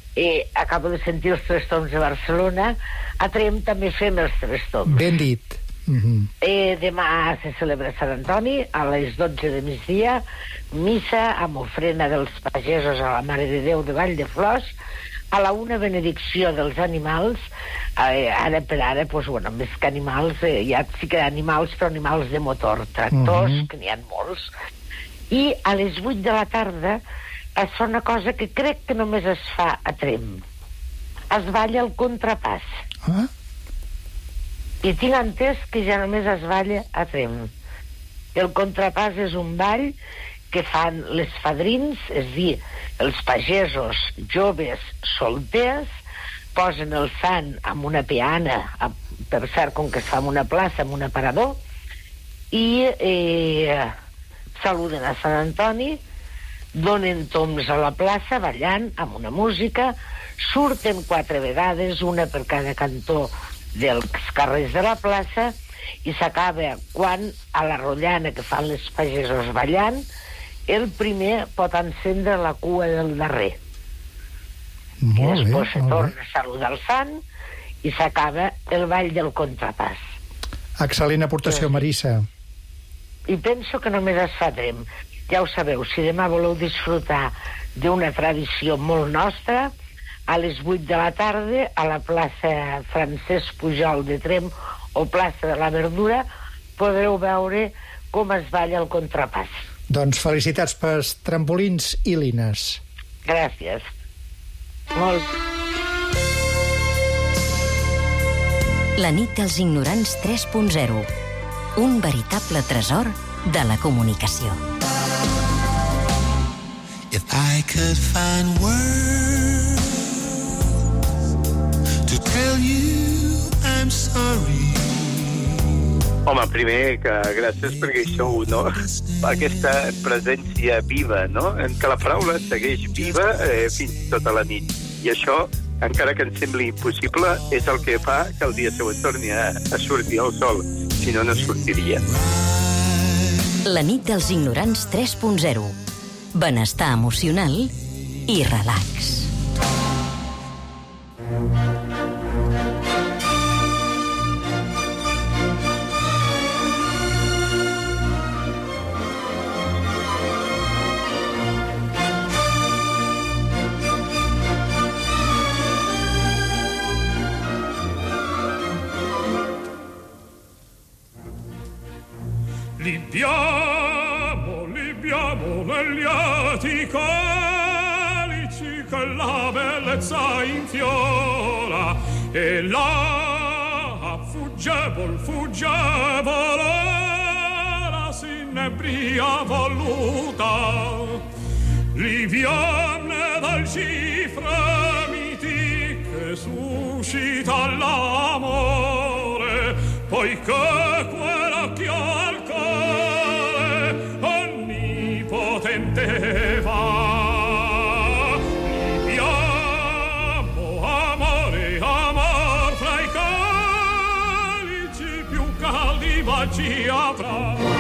eh, acabo de sentir els Tres Tombs de Barcelona, a Tremp també fem els Tres Tombs. Ben dit. Mm-hmm. Eh, demà se celebra Sant Antoni, a les dotze de migdia, missa amb ofrena dels pagesos a la Mare de Déu de Vall de Flors, a la una benedicció dels animals, eh, ara per ara, doncs, bueno, més que animals, eh, ja sí que animals, però animals de motor, tractors, mm-hmm. que n'hi ha molts, i a les vuit de la tarda es fa una cosa que crec que només es fa a Tremp. Es balla el contrapàs. Ah? I tinc entès que ja només es balla a Tremp. El contrapàs és un ball que fan les fadrins, és a dir, els pagesos joves solters, posen el sant amb una peana, per cert, com que es fa en una plaça, en un aparador, i eh, saluden a Sant Antoni, donen tombs a la plaça, ballant, amb una música, surten quatre vegades, una per cada cantó dels carrers de la plaça, i s'acaba quan, a la rotllana que fan les pagesos ballant, el primer pot encendre la cua del darrer. I després se torna a saludar el sant i s'acaba el ball del contrapàs. Excel·lent aportació, Marissa. I penso que només es fa a Tremp. Ja ho sabeu, si demà voleu disfrutar d'una tradició molt nostra, a les vuit de la tarda, a la plaça Francesc Pujol de Tremp o plaça de la Verdura, podreu veure com es balla el contrapàs. Doncs felicitats pels trampolins i lines. Gràcies. Molt. La nit dels ignorants tres punt zero. Un veritable tresor de la comunicació. If I could find words to tell you I'm sorry. Home, primer, que gràcies perquè hi sou, no? Aquesta presència viva, no? En què la paraula segueix viva eh, fins tota la nit. I això, encara que ens sembli impossible, és el que fa que el dia següent torni a, a sortir el sol. Si no, no sortiria. La nit dels ignorants tres punt zero. Benestar emocional i relax. Libbiamo, libbiamo negli ati calici che la bellezza infiora e là fuggevol, fuggevol la sinebria voluta liviane dal ciframiti che suscita l'amore poiché quell'occhio al cuore onnipotente va. Liviamo, amore, amor, fra i calici più caldi baci avrà.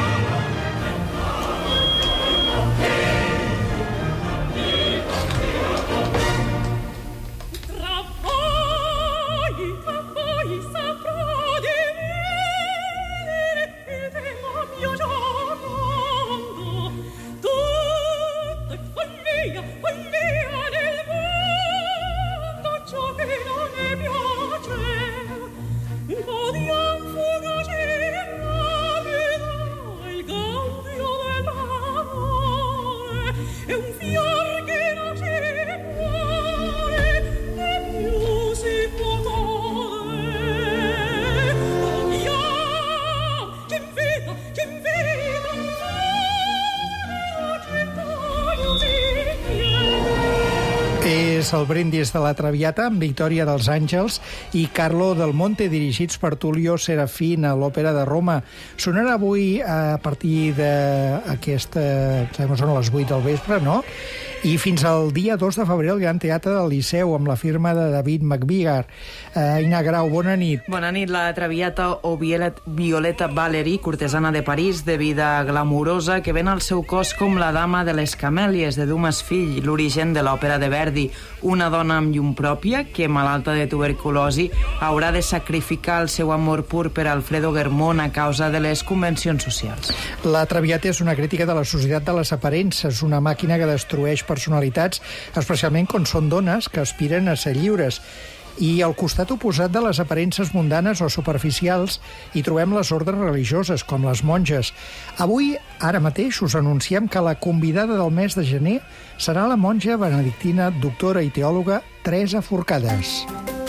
És el brindis de la Traviata amb Victòria dels Àngels i Carlo del Monte, dirigits per Tullio Serafín a l'Òpera de Roma. Sonarà avui a partir d'aquesta... Són les vuit del vespre, no? I fins al dia dos de febrer el Gran Teatre del Liceu amb la firma de David McVigar. Eh, Ina Grau, bona nit. Bona nit. La Traviata o Violeta Valery, cortesana de París de vida glamurosa, que ven al seu cos com la dama de les camèlies de Dumas Fill, l'origen de l'òpera de Verdi, una dona amb llum pròpia que, malalta de tuberculosi, haurà de sacrificar el seu amor pur per Alfredo Germont a causa de les convencions socials. La Traviata és una crítica de la societat de les aparences, una màquina que destrueix personalitats, especialment quan són dones que aspiren a ser lliures. I al costat oposat de les aparences mundanes o superficials hi trobem les ordres religioses, com les monges. Avui, ara mateix, us anunciem que la convidada del mes de gener serà la monja benedictina, doctora i teòloga Teresa Forcades.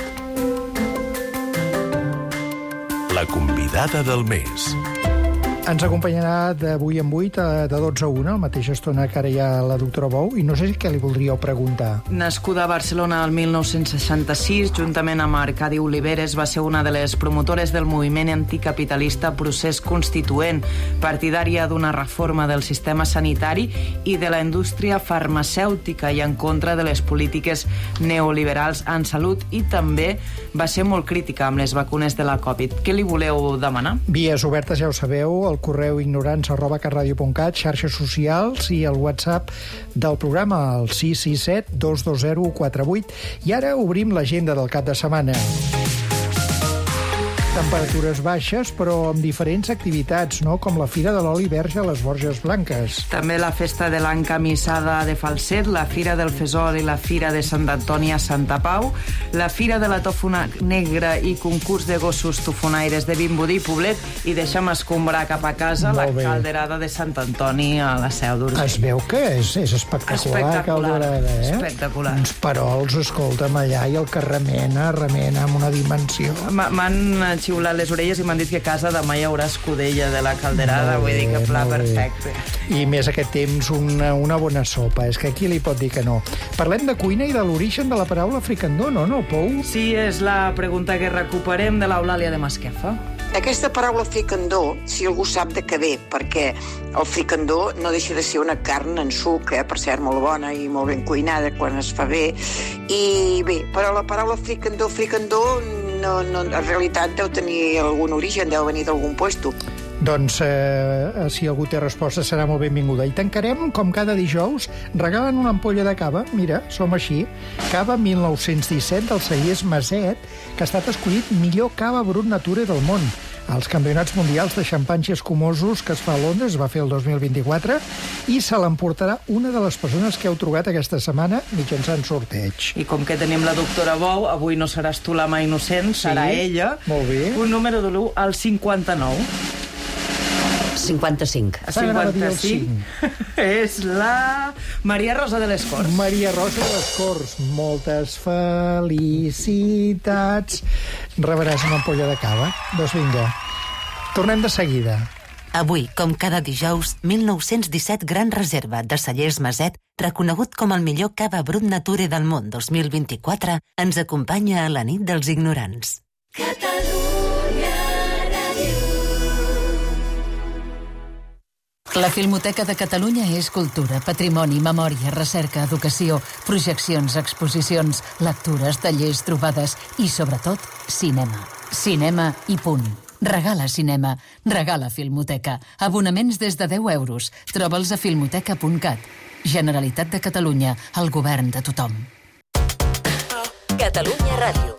La convidada del mes. Ens acompanyarà d'avui en vuit de dotze a una, a la mateixa estona que ara hi ha la doctora Bou, i no sé què li voldríeu preguntar. Nascuda a Barcelona el mil nou-cents seixanta-sis, juntament amb Arcadi Oliveres, va ser una de les promotores del moviment anticapitalista Procés Constituent, partidària d'una reforma del sistema sanitari i de la indústria farmacèutica i en contra de les polítiques neoliberals en salut, i també va ser molt crítica amb les vacunes de la Covid. Què li voleu demanar? Vies obertes, ja ho sabeu, el correu ignorants arroba catradio punt cat, xarxes socials i el WhatsApp del programa, el sis sis set dos dos zero quatre vuit. I ara obrim l'agenda del cap de setmana. Temperatures baixes, però amb diferents activitats, no? Com la Fira de l'Oli Verge a les Borges Blanques. També la Festa de l'Encamissada de Falset, la Fira del Fesol i la Fira de Sant Antoni a Santa Pau, la Fira de la Tòfona Negra i concurs de gossos tofonaires de Vimbodí i Poblet, i deixa'm escombrar cap a casa la calderada de Sant Antoni a la Seu d'Urgell. Es veu que és, és espectacular, espectacular, calderada, eh? Espectacular. Uns perols, escolta'm, allà, i el que remena, remena amb una dimensió. M'han xiulat les orelles i m'han dit que a casa demà hi haurà escudella de la calderada, vull dir que pla perfecte. I més aquest temps, una, una bona sopa, és que aquí li pot dir que no. Parlem de cuina i de l'origen de la paraula fricandó, no, no, Pou? Sí, és la pregunta que recuperem de l'Eulàlia de Masquefa. Aquesta paraula fricandó, si algú sap de què ve, perquè el fricandó no deixa de ser una carn en suc, eh, per cert, molt bona i molt ben cuinada quan es fa bé. I bé, però la paraula fricandó, fricandó, no, no, en realitat deu tenir algun origen, deu venir d'algun puesto. Doncs, eh, si algú té resposta, serà molt benvinguda. I tancarem, com cada dijous, regalen una ampolla de cava. Mira, som així. Cava mil nou-cents disset del Cellers Maset, que ha estat escollit millor cava brut nature del món. Als Campionats Mundials de Xampanys Escumosos que es fa a Londres, es va fer el dos mil vint-i-quatre, i se l'emportarà una de les persones que heu trucat aquesta setmana mitjançant sorteig. I com que tenim la doctora Bou, avui no seràs tu la mà innocent, serà sí? ella. Molt bé. Un número de l'u al cinquanta-nou. cinquanta-cinc. cinquanta-cinc. És la Maria Rosa de les Corts. Maria Rosa de les Corts. Moltes felicitats. Rebràs una ampolla de cava. Doncs vinga. Tornem de seguida. Avui, com cada dijous, mil nou-cents disset Gran Reserva de Cellers Maset, reconegut com el millor cava brut nature del món dos mil vint-i-quatre, ens acompanya a la nit dels ignorants. Catalunya Ràdio. La Filmoteca de Catalunya és cultura, patrimoni, memòria, recerca, educació, projeccions, exposicions, lectures, tallers, trobades i, sobretot, cinema. Cinema i punt. Regala cinema. Regala Filmoteca. Abonaments des de deu euros. Troba'ls a filmoteca punt cat. Generalitat de Catalunya. El govern de tothom. Catalunya Ràdio.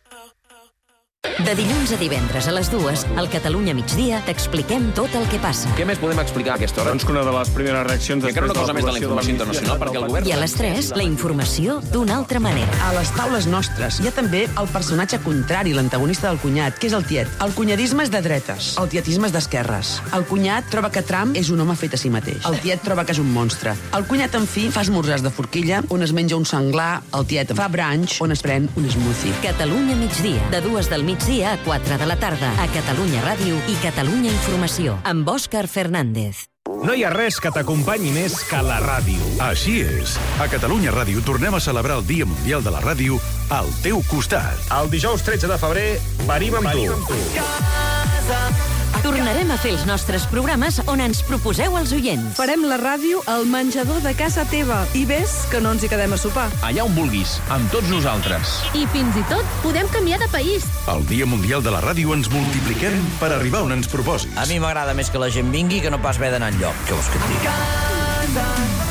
De dilluns a divendres a les dues, al Catalunya Migdia, t'expliquem tot el que passa. Què més podem explicar a aquesta hora? Doncs que una de les primeres reaccions... Encara una cosa més de la informació internacional, perquè el govern... I a les tres, la informació d'una altra manera. A les taules nostres hi ha també el personatge contrari, l'antagonista del cunyat, que és el tiet. El cunyadisme és de dretes, el tietisme és d'esquerres. El cunyat troba que Trump és un home fet a si mateix. El tiet troba que és un monstre. El cunyat, en fi, fa esmorzars de forquilla, on es menja un senglar. El tiet fa brunch, on es pren un smoothie. Catalunya Migdia, de dues del migdia a quatre de la tarda, a Catalunya Ràdio i Catalunya Informació, amb Òscar Fernández. No hi ha res que t'acompanyi més que la ràdio. Així és. A Catalunya Ràdio tornem a celebrar el Dia Mundial de la Ràdio al teu costat. El dijous tretze de febrer venim amb tu. Casa Tornarem a fer els nostres programes on ens proposeu els oients. Farem la ràdio al menjador de casa teva. I ves que no ens hi quedem a sopar. Allà on vulguis, amb tots nosaltres. I fins i tot podem canviar de país. El Dia Mundial de la Ràdio ens multipliquem per arribar on ens proposis. A mi m'agrada més que la gent vingui que no pas haver d'anar enlloc. Què vols que et digui?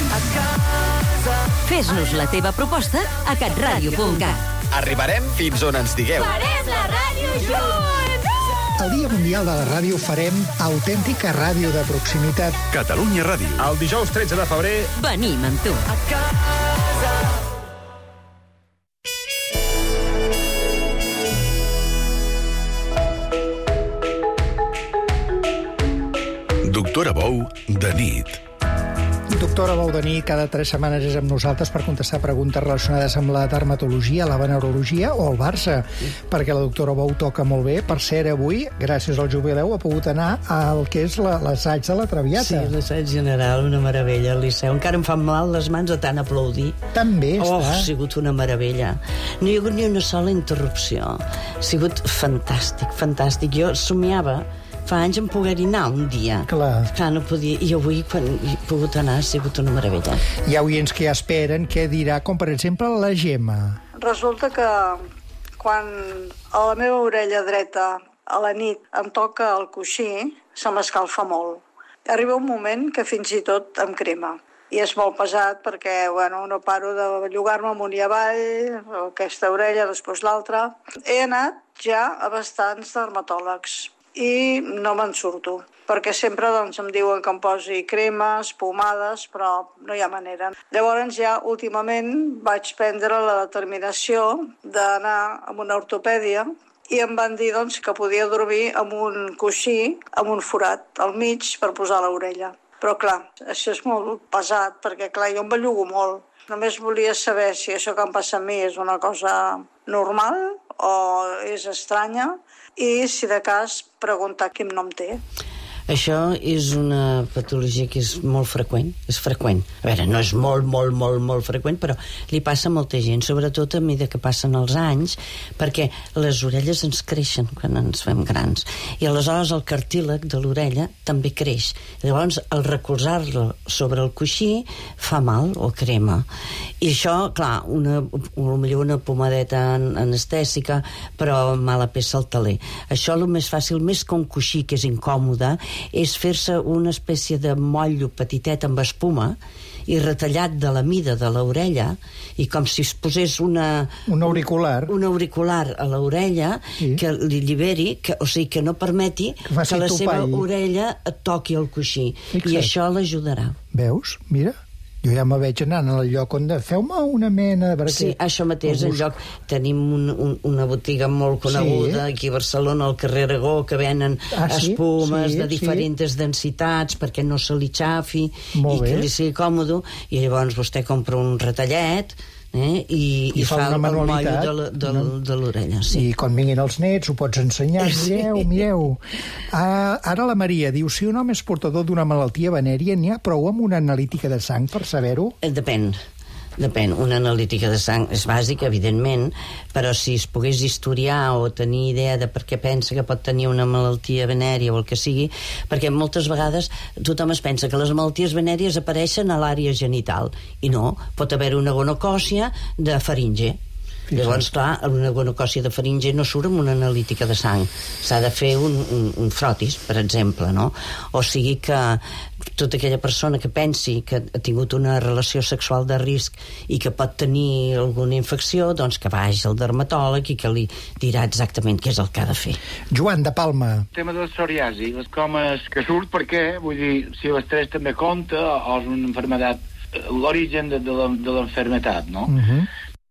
Fes-nos la teva proposta a catradio punt cat. Arribarem fins on ens digueu. Farem la ràdio junts! El Dia Mundial de la Ràdio farem autèntica ràdio de proximitat. Catalunya Ràdio. El dijous tretze de febrer... Venim amb tu. Doctora Bou, de nit. Doctora Bou de nit, cada tres setmanes és amb nosaltres per contestar preguntes relacionades amb la dermatologia, la venerologia o el Barça, perquè la doctora Bou toca molt bé. Per cert, avui, gràcies al jubileu, ha pogut anar al que és la- l'assaig de la Traviata. Sí, l'assaig general, una meravella al Liceu. Encara em fan mal les mans de tant aplaudir. També, Oh, esclar. ha sigut una meravella. No hi ha hagut ni una sola interrupció. Ha sigut fantàstic, fantàstic. Jo somiava fa anys en poder-hi anar un dia. Clar. Clar, no podia. I avui, quan he pogut anar, ha sigut una meravella. Hi ha oients que ja esperen què dirà, com per exemple la Gemma. Resulta que quan a la meva orella dreta a la nit em toca el coixí, se m'escalfa molt. Arriba un moment que fins i tot em crema. I és molt pesat perquè, bueno, no paro de bellugar-me amunt i avall, aquesta orella, després l'altra. He anat ja a bastants dermatòlegs i no me'n surto, perquè sempre doncs, em diuen que em posi cremes, pomades, però no hi ha manera. Llavors ja últimament vaig prendre la determinació d'anar a una ortopèdia i em van dir doncs, que podia dormir amb un coixí, amb un forat al mig per posar l'orella. Però clar, això és molt pesat, perquè clar, jo em bellugo molt. Només volia saber si això que em passa a mi és una cosa normal o és estranya, i si de cas preguntar quin nom té. Això és una patologia que és molt freqüent, és freqüent. A veure, no és molt, molt, molt, molt freqüent, però li passa a molta gent, sobretot a mesura que passen els anys, perquè les orelles ens creixen quan ens fem grans. I aleshores el cartílag de l'orella també creix. Llavors, al recolzar-lo sobre el coixí, fa mal o crema. I això, clar, una, potser una pomadeta anestèsica, però mala peça al taler. Això el més fàcil, més que un coixí, que és incòmode, és fer-se una espècie de motllo petitet amb espuma i retallat de la mida de l'orella, i com si es posés una... Un auricular. Un auricular a l'orella, sí, que li lliberi, que, o sigui, que no permeti que, que la seva orella toqui el coixí. Fixa't. I això l'ajudarà. Veus? Mira. Jo ja me veig anant al lloc on de... Feu-me una mena... Perquè... Sí, això mateix, en lloc... Tenim un, un, una botiga molt coneguda, sí, aquí a Barcelona, al carrer Aragó, que venen ah, sí? espumes sí, de diferents sí. densitats perquè no se li xafi molt i bé. Que li sigui còmode, i llavors vostè compra un retallet, eh, i, i, I fa, fa una manualitat el moll de, de, de l'orella. Sí. I quan vinguin els nets ho pots ensenyar. Sí. Mireu, mireu. Ah, ara la Maria diu, si un home és portador d'una malaltia venèria, n'hi ha prou amb una analítica de sang per saber-ho? Depèn. Depèn, una analítica de sang és bàsica, evidentment, però si es pogués historiar o tenir idea de per què pensa que pot tenir una malaltia venèria o el que sigui, perquè moltes vegades tothom es pensa que les malalties venèries apareixen a l'àrea genital, i no, pot haver una gonocòcia de faringe. Llavors, clar, una gonocòcia de faringe no surt amb una analítica de sang. S'ha de fer un, un, un frotis, per exemple, no? O sigui que tota aquella persona que pensi que ha tingut una relació sexual de risc i que pot tenir alguna infecció, doncs que vagi al dermatòleg i que li dirà exactament què és el que ha de fer. Joan, de Palma. El tema de la psoriasi, les comes que surt, perquè, vull dir, si l'estrès també compta o és una enfermedad, l'origen de, de l'enfermetat, no? Uh-huh.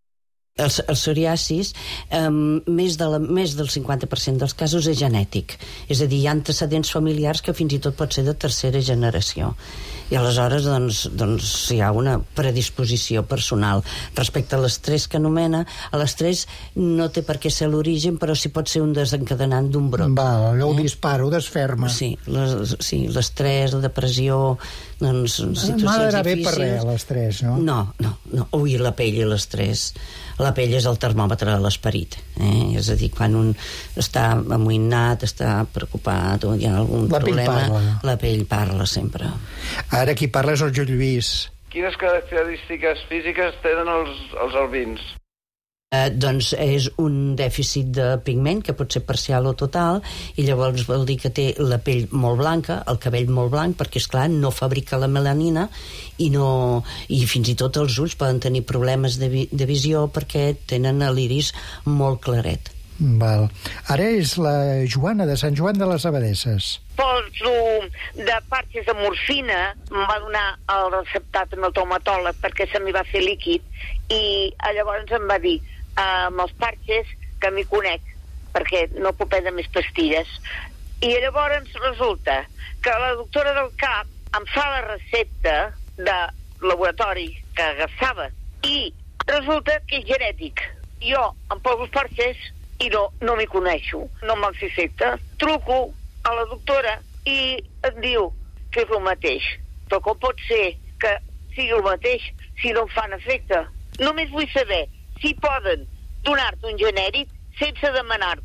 El, el psoriasis, um, més, de la, més del cinquanta per cent dels casos és genètic. És a dir, hi ha antecedents familiars que fins i tot pot ser de tercera generació. I aleshores doncs, doncs hi ha una predisposició personal. Respecte a l'estrès que anomena, l'estrès no té per què ser l'origen, però sí pot ser un desencadenant d'un brot. Va, allò ho dispara, ho desferma. Sí, les, sí, l'estrès, la depressió, doncs, situacions no ha d'anar bé difícils. Per res, l'estrès, no? No, no, no. Ui, la pell i l'estrès. La pell és el termòmetre de l'esperit. Eh? És a dir, quan un està amoïnat, està preocupat o hi ha algun la problema, pell parla. La pell parla sempre. Ara qui parla és el Lluís. Quines característiques físiques tenen els, els albins? Eh, doncs és un dèficit de pigment que pot ser parcial o total, i llavors vol dir que té la pell molt blanca, el cabell molt blanc, perquè és clar, no fabrica la melanina i, no, i fins i tot els ulls poden tenir problemes de, vi, de visió perquè tenen l'iris molt claret. Val. Ara és la Joana de Sant Joan de les Abadesses. Poso de parxes de morfina, em va donar el receptat en el traumatòleg perquè se m'hi va fer líquid, i llavors em va dir amb els parxes que m'hi conec perquè no puc prendre més pastilles. I llavors resulta que la doctora del cap em fa la recepta de laboratori que agafava i resulta que és genètic. Jo em poso els parxes i no, no m'hi coneixo, no me'n fa efecte. Truco a la doctora i em diu que és el mateix. Però com pot ser que sigui el mateix si no em fan efecte? Només vull saber si poden donar-te un genèric sense demanar-te.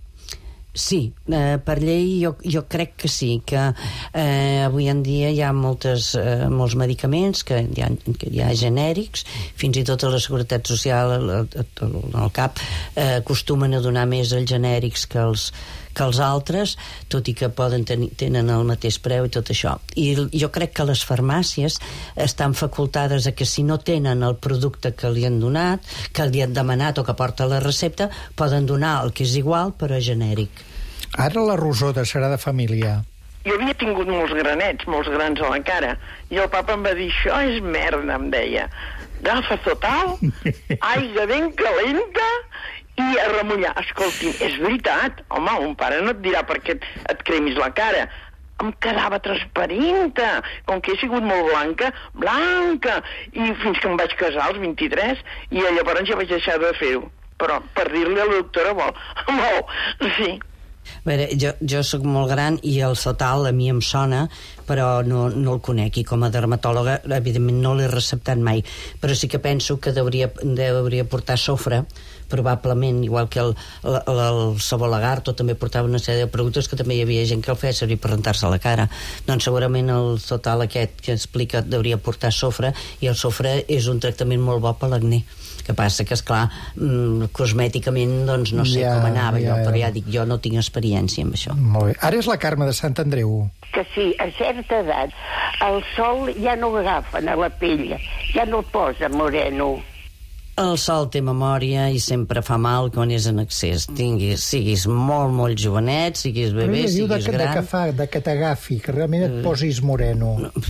Sí, eh, per llei jo, jo crec que sí, que eh, avui en dia hi ha moltes, eh, molts medicaments que hi ha, que hi ha genèrics, fins i tot a la Seguretat Social, al, al, al CAP, eh, acostumen a donar més els genèrics que els, que els altres, tot i que poden tenir, tenen el mateix preu i tot això. I jo crec que les farmàcies estan facultades a que si no tenen el producte que li han donat, que li han demanat o que porta la recepta, poden donar el que és igual però genèric. Ara la Rosó, de Sagrada Família. Jo havia tingut molts granets, molts grans a la cara, i el papa em va dir, això és merda, em deia. Agafa Total, aigua ben calenta i a remullar. Escolti, és veritat, home, un pare no et dirà perquè et, et cremis la cara. Em quedava transparenta, com que he sigut molt blanca, blanca, i fins que em vaig casar als vint-i-tres, i llavors ja vaig deixar de fer-ho. Però per dir-li a la doctora, vol, vol, sí. A veure, jo, jo sóc molt gran i el Total a mi em sona, però no, no el conec, i com a dermatòloga evidentment no l'he receptat mai, però sí que penso que deuria, deuria portar sofre, probablement, igual que el, el, el sabó lagarto també portava una sèrie de productes que també hi havia gent que el feia servir per rentar-se la cara. Doncs segurament el Total aquest que explica deuria portar sofre, i el sofre és un tractament molt bo per l'acné. Que passa que, esclar, mm, cosmèticament doncs no sé ja, com anava ja, jo, però ja dic, jo no tinc experiència amb això. Molt bé. Ara és la Carme de Sant Andreu. Que sí, a certa edat el sol ja no agafen a la pell, ja no el posa moreno. El sol té memòria i sempre fa mal quan és en excés. Tinguis, siguis molt, molt jovenet, siguis bebè, siguis de, gran... De que fa, de que t'agafi, que realment et posis moreno.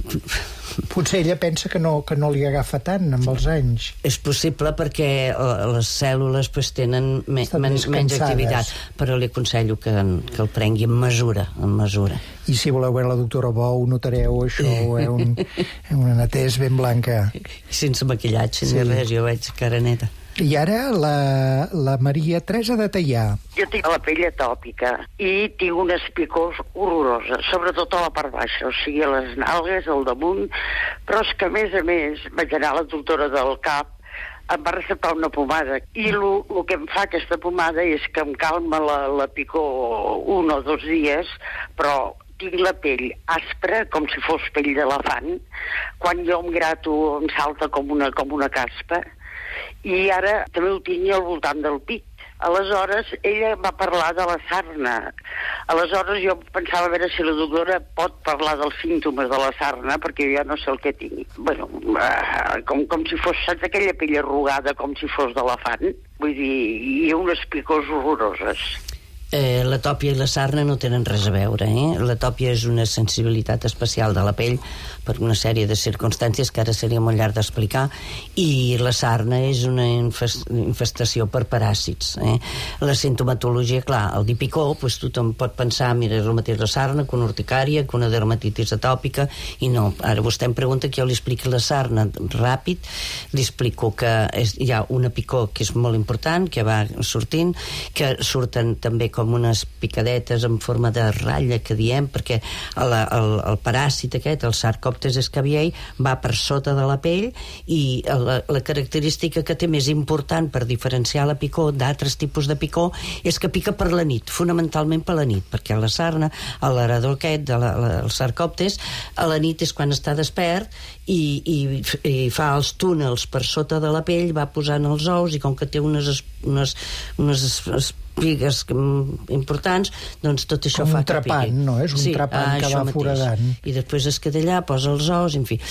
Potser ella pensa que no, que no li agafa tant amb els anys. És possible perquè les cèl·lules pues, tenen me, men, menys activitat, però li aconsello que, que el prengui en mesura, en mesura. I si voleu veure la doctora Bou, notareu això, eh, un, una netesa ben blanca. Sense maquillatge, sí. Ni res, jo veig cara neta. I ara la, la Maria Teresa de Teià. Jo tinc la pell atòpica i tinc unes picors horroroses, sobretot a la part baixa, o sigui, a les nalgues, al damunt, però és que a més a més vaig anar a la doctora del cap, em va receptar una pomada, i el que em fa aquesta pomada és que em calma la, la picor un o dos dies, però tinc la pell aspra, com si fos pell d'elefant. Quan jo em grato em salta com una, com una caspa, i ara també ho tinc al voltant del pit. Aleshores, ella va parlar de la sarna. Aleshores, jo pensava a veure si la doctora pot parlar dels símptomes de la sarna, perquè jo ja no sé el que tinc. Bueno, eh, com, com si fos, saps, aquella pell arrugada, com si fos d'elefant. Vull dir, hi ha unes picors horroroses. Eh, la tòpia i la sarna no tenen res a veure, eh? La tòpia és una sensibilitat especial de la pell per una sèrie de circumstàncies que ara seria molt llarg d'explicar, i la sarna és una infestació per paràsits, eh? La sintomatologia, clar, el dir picó, doncs tothom pot pensar, mira, és el mateix la sarna que una urticària, que una dermatitis atòpica, i no. Ara vostè em pregunta que jo li expliqui la sarna ràpid, li explico que és, hi ha una picó que és molt important, que va sortint, que surten també com unes picadetes en forma de ratlla, que diem, perquè el, el, el paràsit aquest, el Sarcoptes scabiei, va per sota de la pell, i la, la característica que té més important per diferenciar la picó d'altres tipus de picó és que pica per la nit, fonamentalment per la nit, perquè la sarna, l'arador aquest, de la, la, el Sarcoptes, a la nit és quan està despert i, i, i fa els túnels per sota de la pell, va posant els ous, i com que té unes, unes, unes pigues importants, doncs tot això com fa un trepant, que no? És un sí, trepant ah, que va foradant. I després es queda allà, posa els ous, en fi.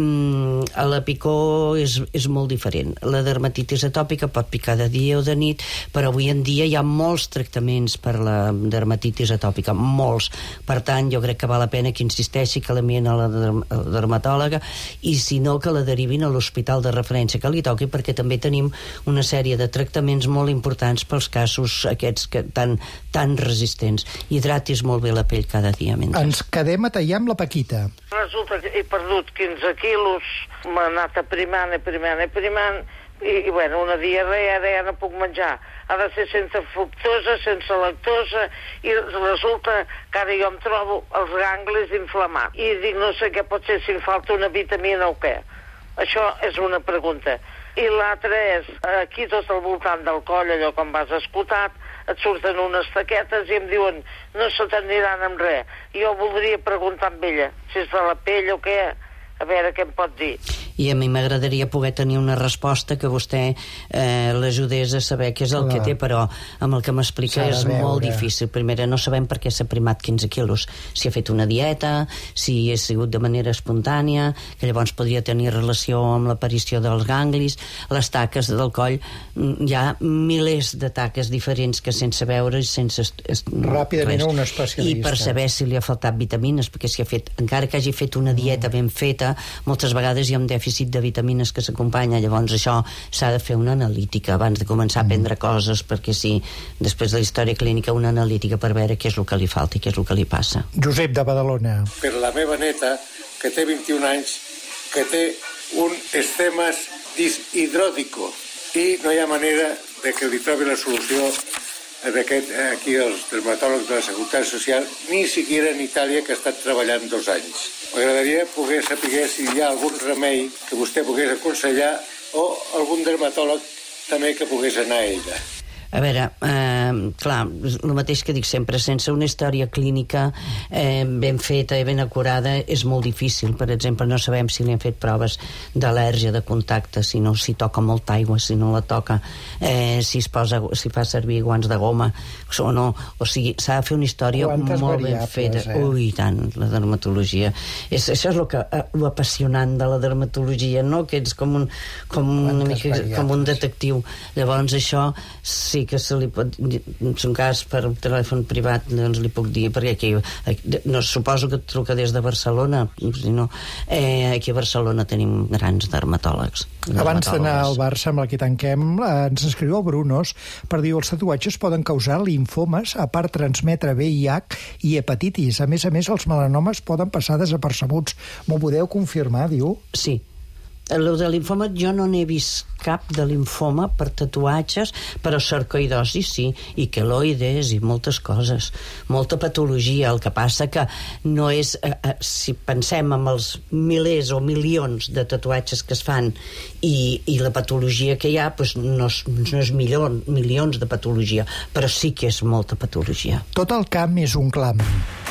Mm, la picó és, és molt diferent. La dermatitis atòpica pot picar de dia o de nit, però avui en dia hi ha molts tractaments per la dermatitis atòpica, molts. Per tant, jo crec que val la pena que insisteixi, que l'envien a la dermatòloga, i si no, que la derivin a l'hospital de referència que li toqui, perquè també tenim una sèrie de tractaments molt importants pels casos aquests que tan, tan resistents. Hidratis molt bé la pell cada dia. Mentre. Ens quedem a tallar amb la Paquita. Resulta que he perdut quinze quilos, m'ha anat aprimant, aprimant, aprimant, i, i bueno, una diarrea, ara ja no puc menjar. Ha de ser sense fructosa, sense lactosa, i resulta que ara jo em trobo els ganglis inflamats. I dic, no sé què pot ser, si em falta una vitamina o què. Això és una pregunta. I l'altra és, aquí tot al voltant del coll, allò com vas escotat, et surten unes taquetes i em diuen, no se t'aniran amb res. Jo voldria preguntar amb ella, si és de la pell o què, a veure què em pot dir. I a mi m'agradaria poder tenir una resposta que vostè eh, l'ajudés a saber què és el Clar. que té, però amb el que m'explica és veure. molt difícil. Primera, no sabem per què s'ha primat quinze quilos. Si ha fet una dieta, si ha sigut de manera espontània, que llavors podria tenir relació amb l'aparició dels ganglis, les taques del coll. Hi ha milers de taques diferents que sense veure i sense... Ràpidament a un especialista. I per saber si li ha faltat vitamines, perquè si ha fet, encara que hagi fet una dieta ben feta, moltes vegades hi ha un dèficit de vitamines que s'acompanya, llavors això s'ha de fer una analítica abans de començar a prendre coses, perquè sí, després de la història clínica, una analítica per veure què és el que li falta i què és el que li passa. Josep de Badalona. Per la meva neta, que té vint-i-un anys, que té un estemas dishidrótico, i no hi ha manera de que li trobi la solució d'aquest, aquí els dermatòlegs de la Seguretat Social, ni siquiera en Itàlia, que ha estat treballant dos anys. M'agradaria poder saber si hi ha algun remei que vostè pogués aconsellar o algun dermatòleg també que pogués anar a ella. A veure, eh, clar, el mateix que dic sempre, sense una història clínica eh, ben feta i ben acurada és molt difícil. Per exemple, no sabem si li han fet proves d'al·lèrgia de contacte, si no, si toca molta aigua, si no la toca, eh, si es posa, si fa servir guants de goma o no, o sigui, s'ha de fer una història Quantes molt ben feta. Eh? Ui, tant, la dermatologia. És, això és el que, lo apassionant de la dermatologia, no? Que ets com un, com una mica, com un detectiu. Llavors això sí que se li pot, en un cas per telèfon privat, doncs li puc dir, perquè aquí, no suposo que truca des de Barcelona, sinó, eh, aquí a Barcelona tenim grans dermatòlegs. Abans d'anar al Barça, amb el que tanquem, eh, ens escriu el Brunos per dir els tatuatges poden causar linfomes, a part transmetre V I H i hepatitis. A més a més, els melanomes poden passar desapercebuts. M'ho podeu confirmar, diu? Sí. El de linfoma, jo no n'he vist cap de linfoma per tatuatges, però sarcoïdosi sí, i queloides i moltes coses, molta patologia. El que passa que no és, eh, eh, si pensem en els milers o milions de tatuatges que es fan i, i la patologia que hi ha, doncs no és, no és milion, milions de patologia, però sí que és molta patologia. Tot el camp és un clam.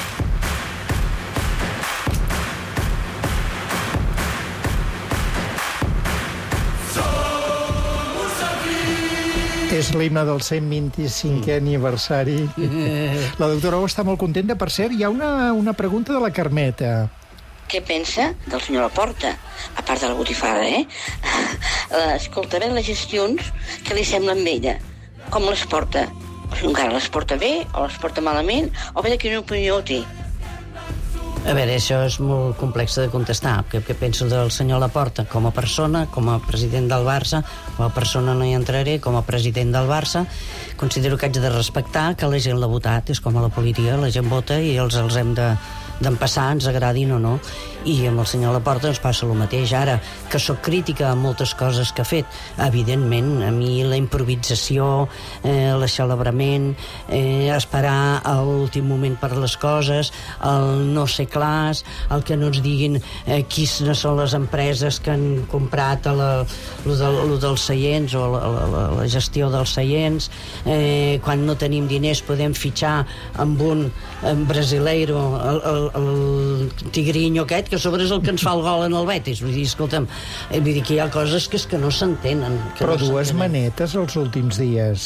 És l'himne del cent vint-i-cinquè aniversari. La doctora O està molt contenta. Per cert, hi ha una, una pregunta de la Carmeta. Què pensa del senyor Laporta? A part de la botifada, eh? Escolta, bé les gestions que li semblen amb ella. Com les porta? El encara les porta bé o les porta malament, o bé de quina opinió té. A veure, això és molt complex de contestar. Què, què penso del senyor Laporta? Com a persona, com a president del Barça, com a persona no hi entraré, com a president del Barça, considero que haig de respectar que la gent l'ha votat. És com a la política, la gent vota i els, els hem de d'empassar, ens agradin o no. I amb el senyor Laporta ens passa el mateix. Ara, que sóc crítica a moltes coses que ha fet, evidentment, a mi la improvisació, eh, l'aixelebrament, eh, esperar a l'últim moment per les coses, el no ser clars, el que no ens diguin eh, quines són les empreses que han comprat a la, lo, del, lo dels seients o la, la, la gestió dels seients, eh, quan no tenim diners podem fitxar amb un en brasileiro, el, el, el tigrinho aquest, que a sobre és el que ens fa el gol en el Betis. Vull dir, escolta'm, eh, vull dir que hi ha coses que és que no s'entenen. Però no dues manetes els últims dies.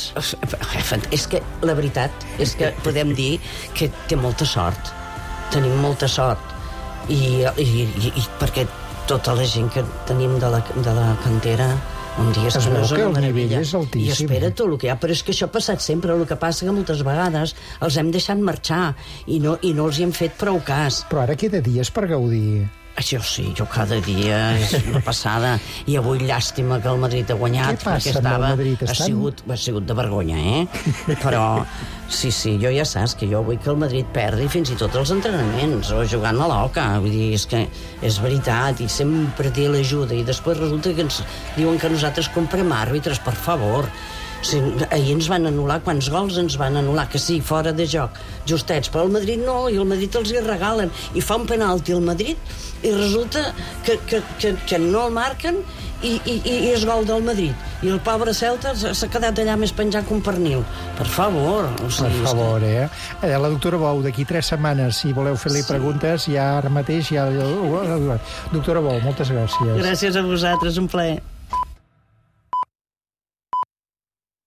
És que la veritat és que podem dir que té molta sort. Tenim molta sort. I, i, i, i perquè tota la gent que tenim de la, de la cantera un dia és es que no veu és que una el nivell meravella. és altíssim. I espera tot el que hi ha, però és que això ha passat sempre. El que passa que moltes vegades els hem deixat marxar i no, i no els hi hem fet prou cas. Però ara queda dies per gaudir. Això sí, jo cada dia és una passada. I avui llàstima que el Madrid ha guanyat. Què passa perquè amb el estava, Madrid? ha, Estan- sigut, ha sigut de vergonya, eh? Però sí, sí, jo ja saps que jo vull que el Madrid perdi fins i tot els entrenaments o jugant a l'oca. Vull dir, és que és veritat i sempre té l'ajuda i després resulta que ens diuen que nosaltres comprem àrbitres, per favor. O sigui, ahir ens van anul·lar, quants gols ens van anul·lar, que sí, fora de joc, justets, però el Madrid no, i el Madrid els hi regalen, i fa un penalti al Madrid, i resulta que, que, que, que no el marquen, i, i, i és gol del Madrid. I el pobre Celta s'ha quedat allà més penjat que un pernil. Per favor. O sigui, Per favor, eh? eh? La doctora Bou, d'aquí tres setmanes, si voleu fer-li sí. preguntes, ja ara mateix... Ja... Doctora Bou, moltes gràcies. Gràcies a vosaltres, un plaer.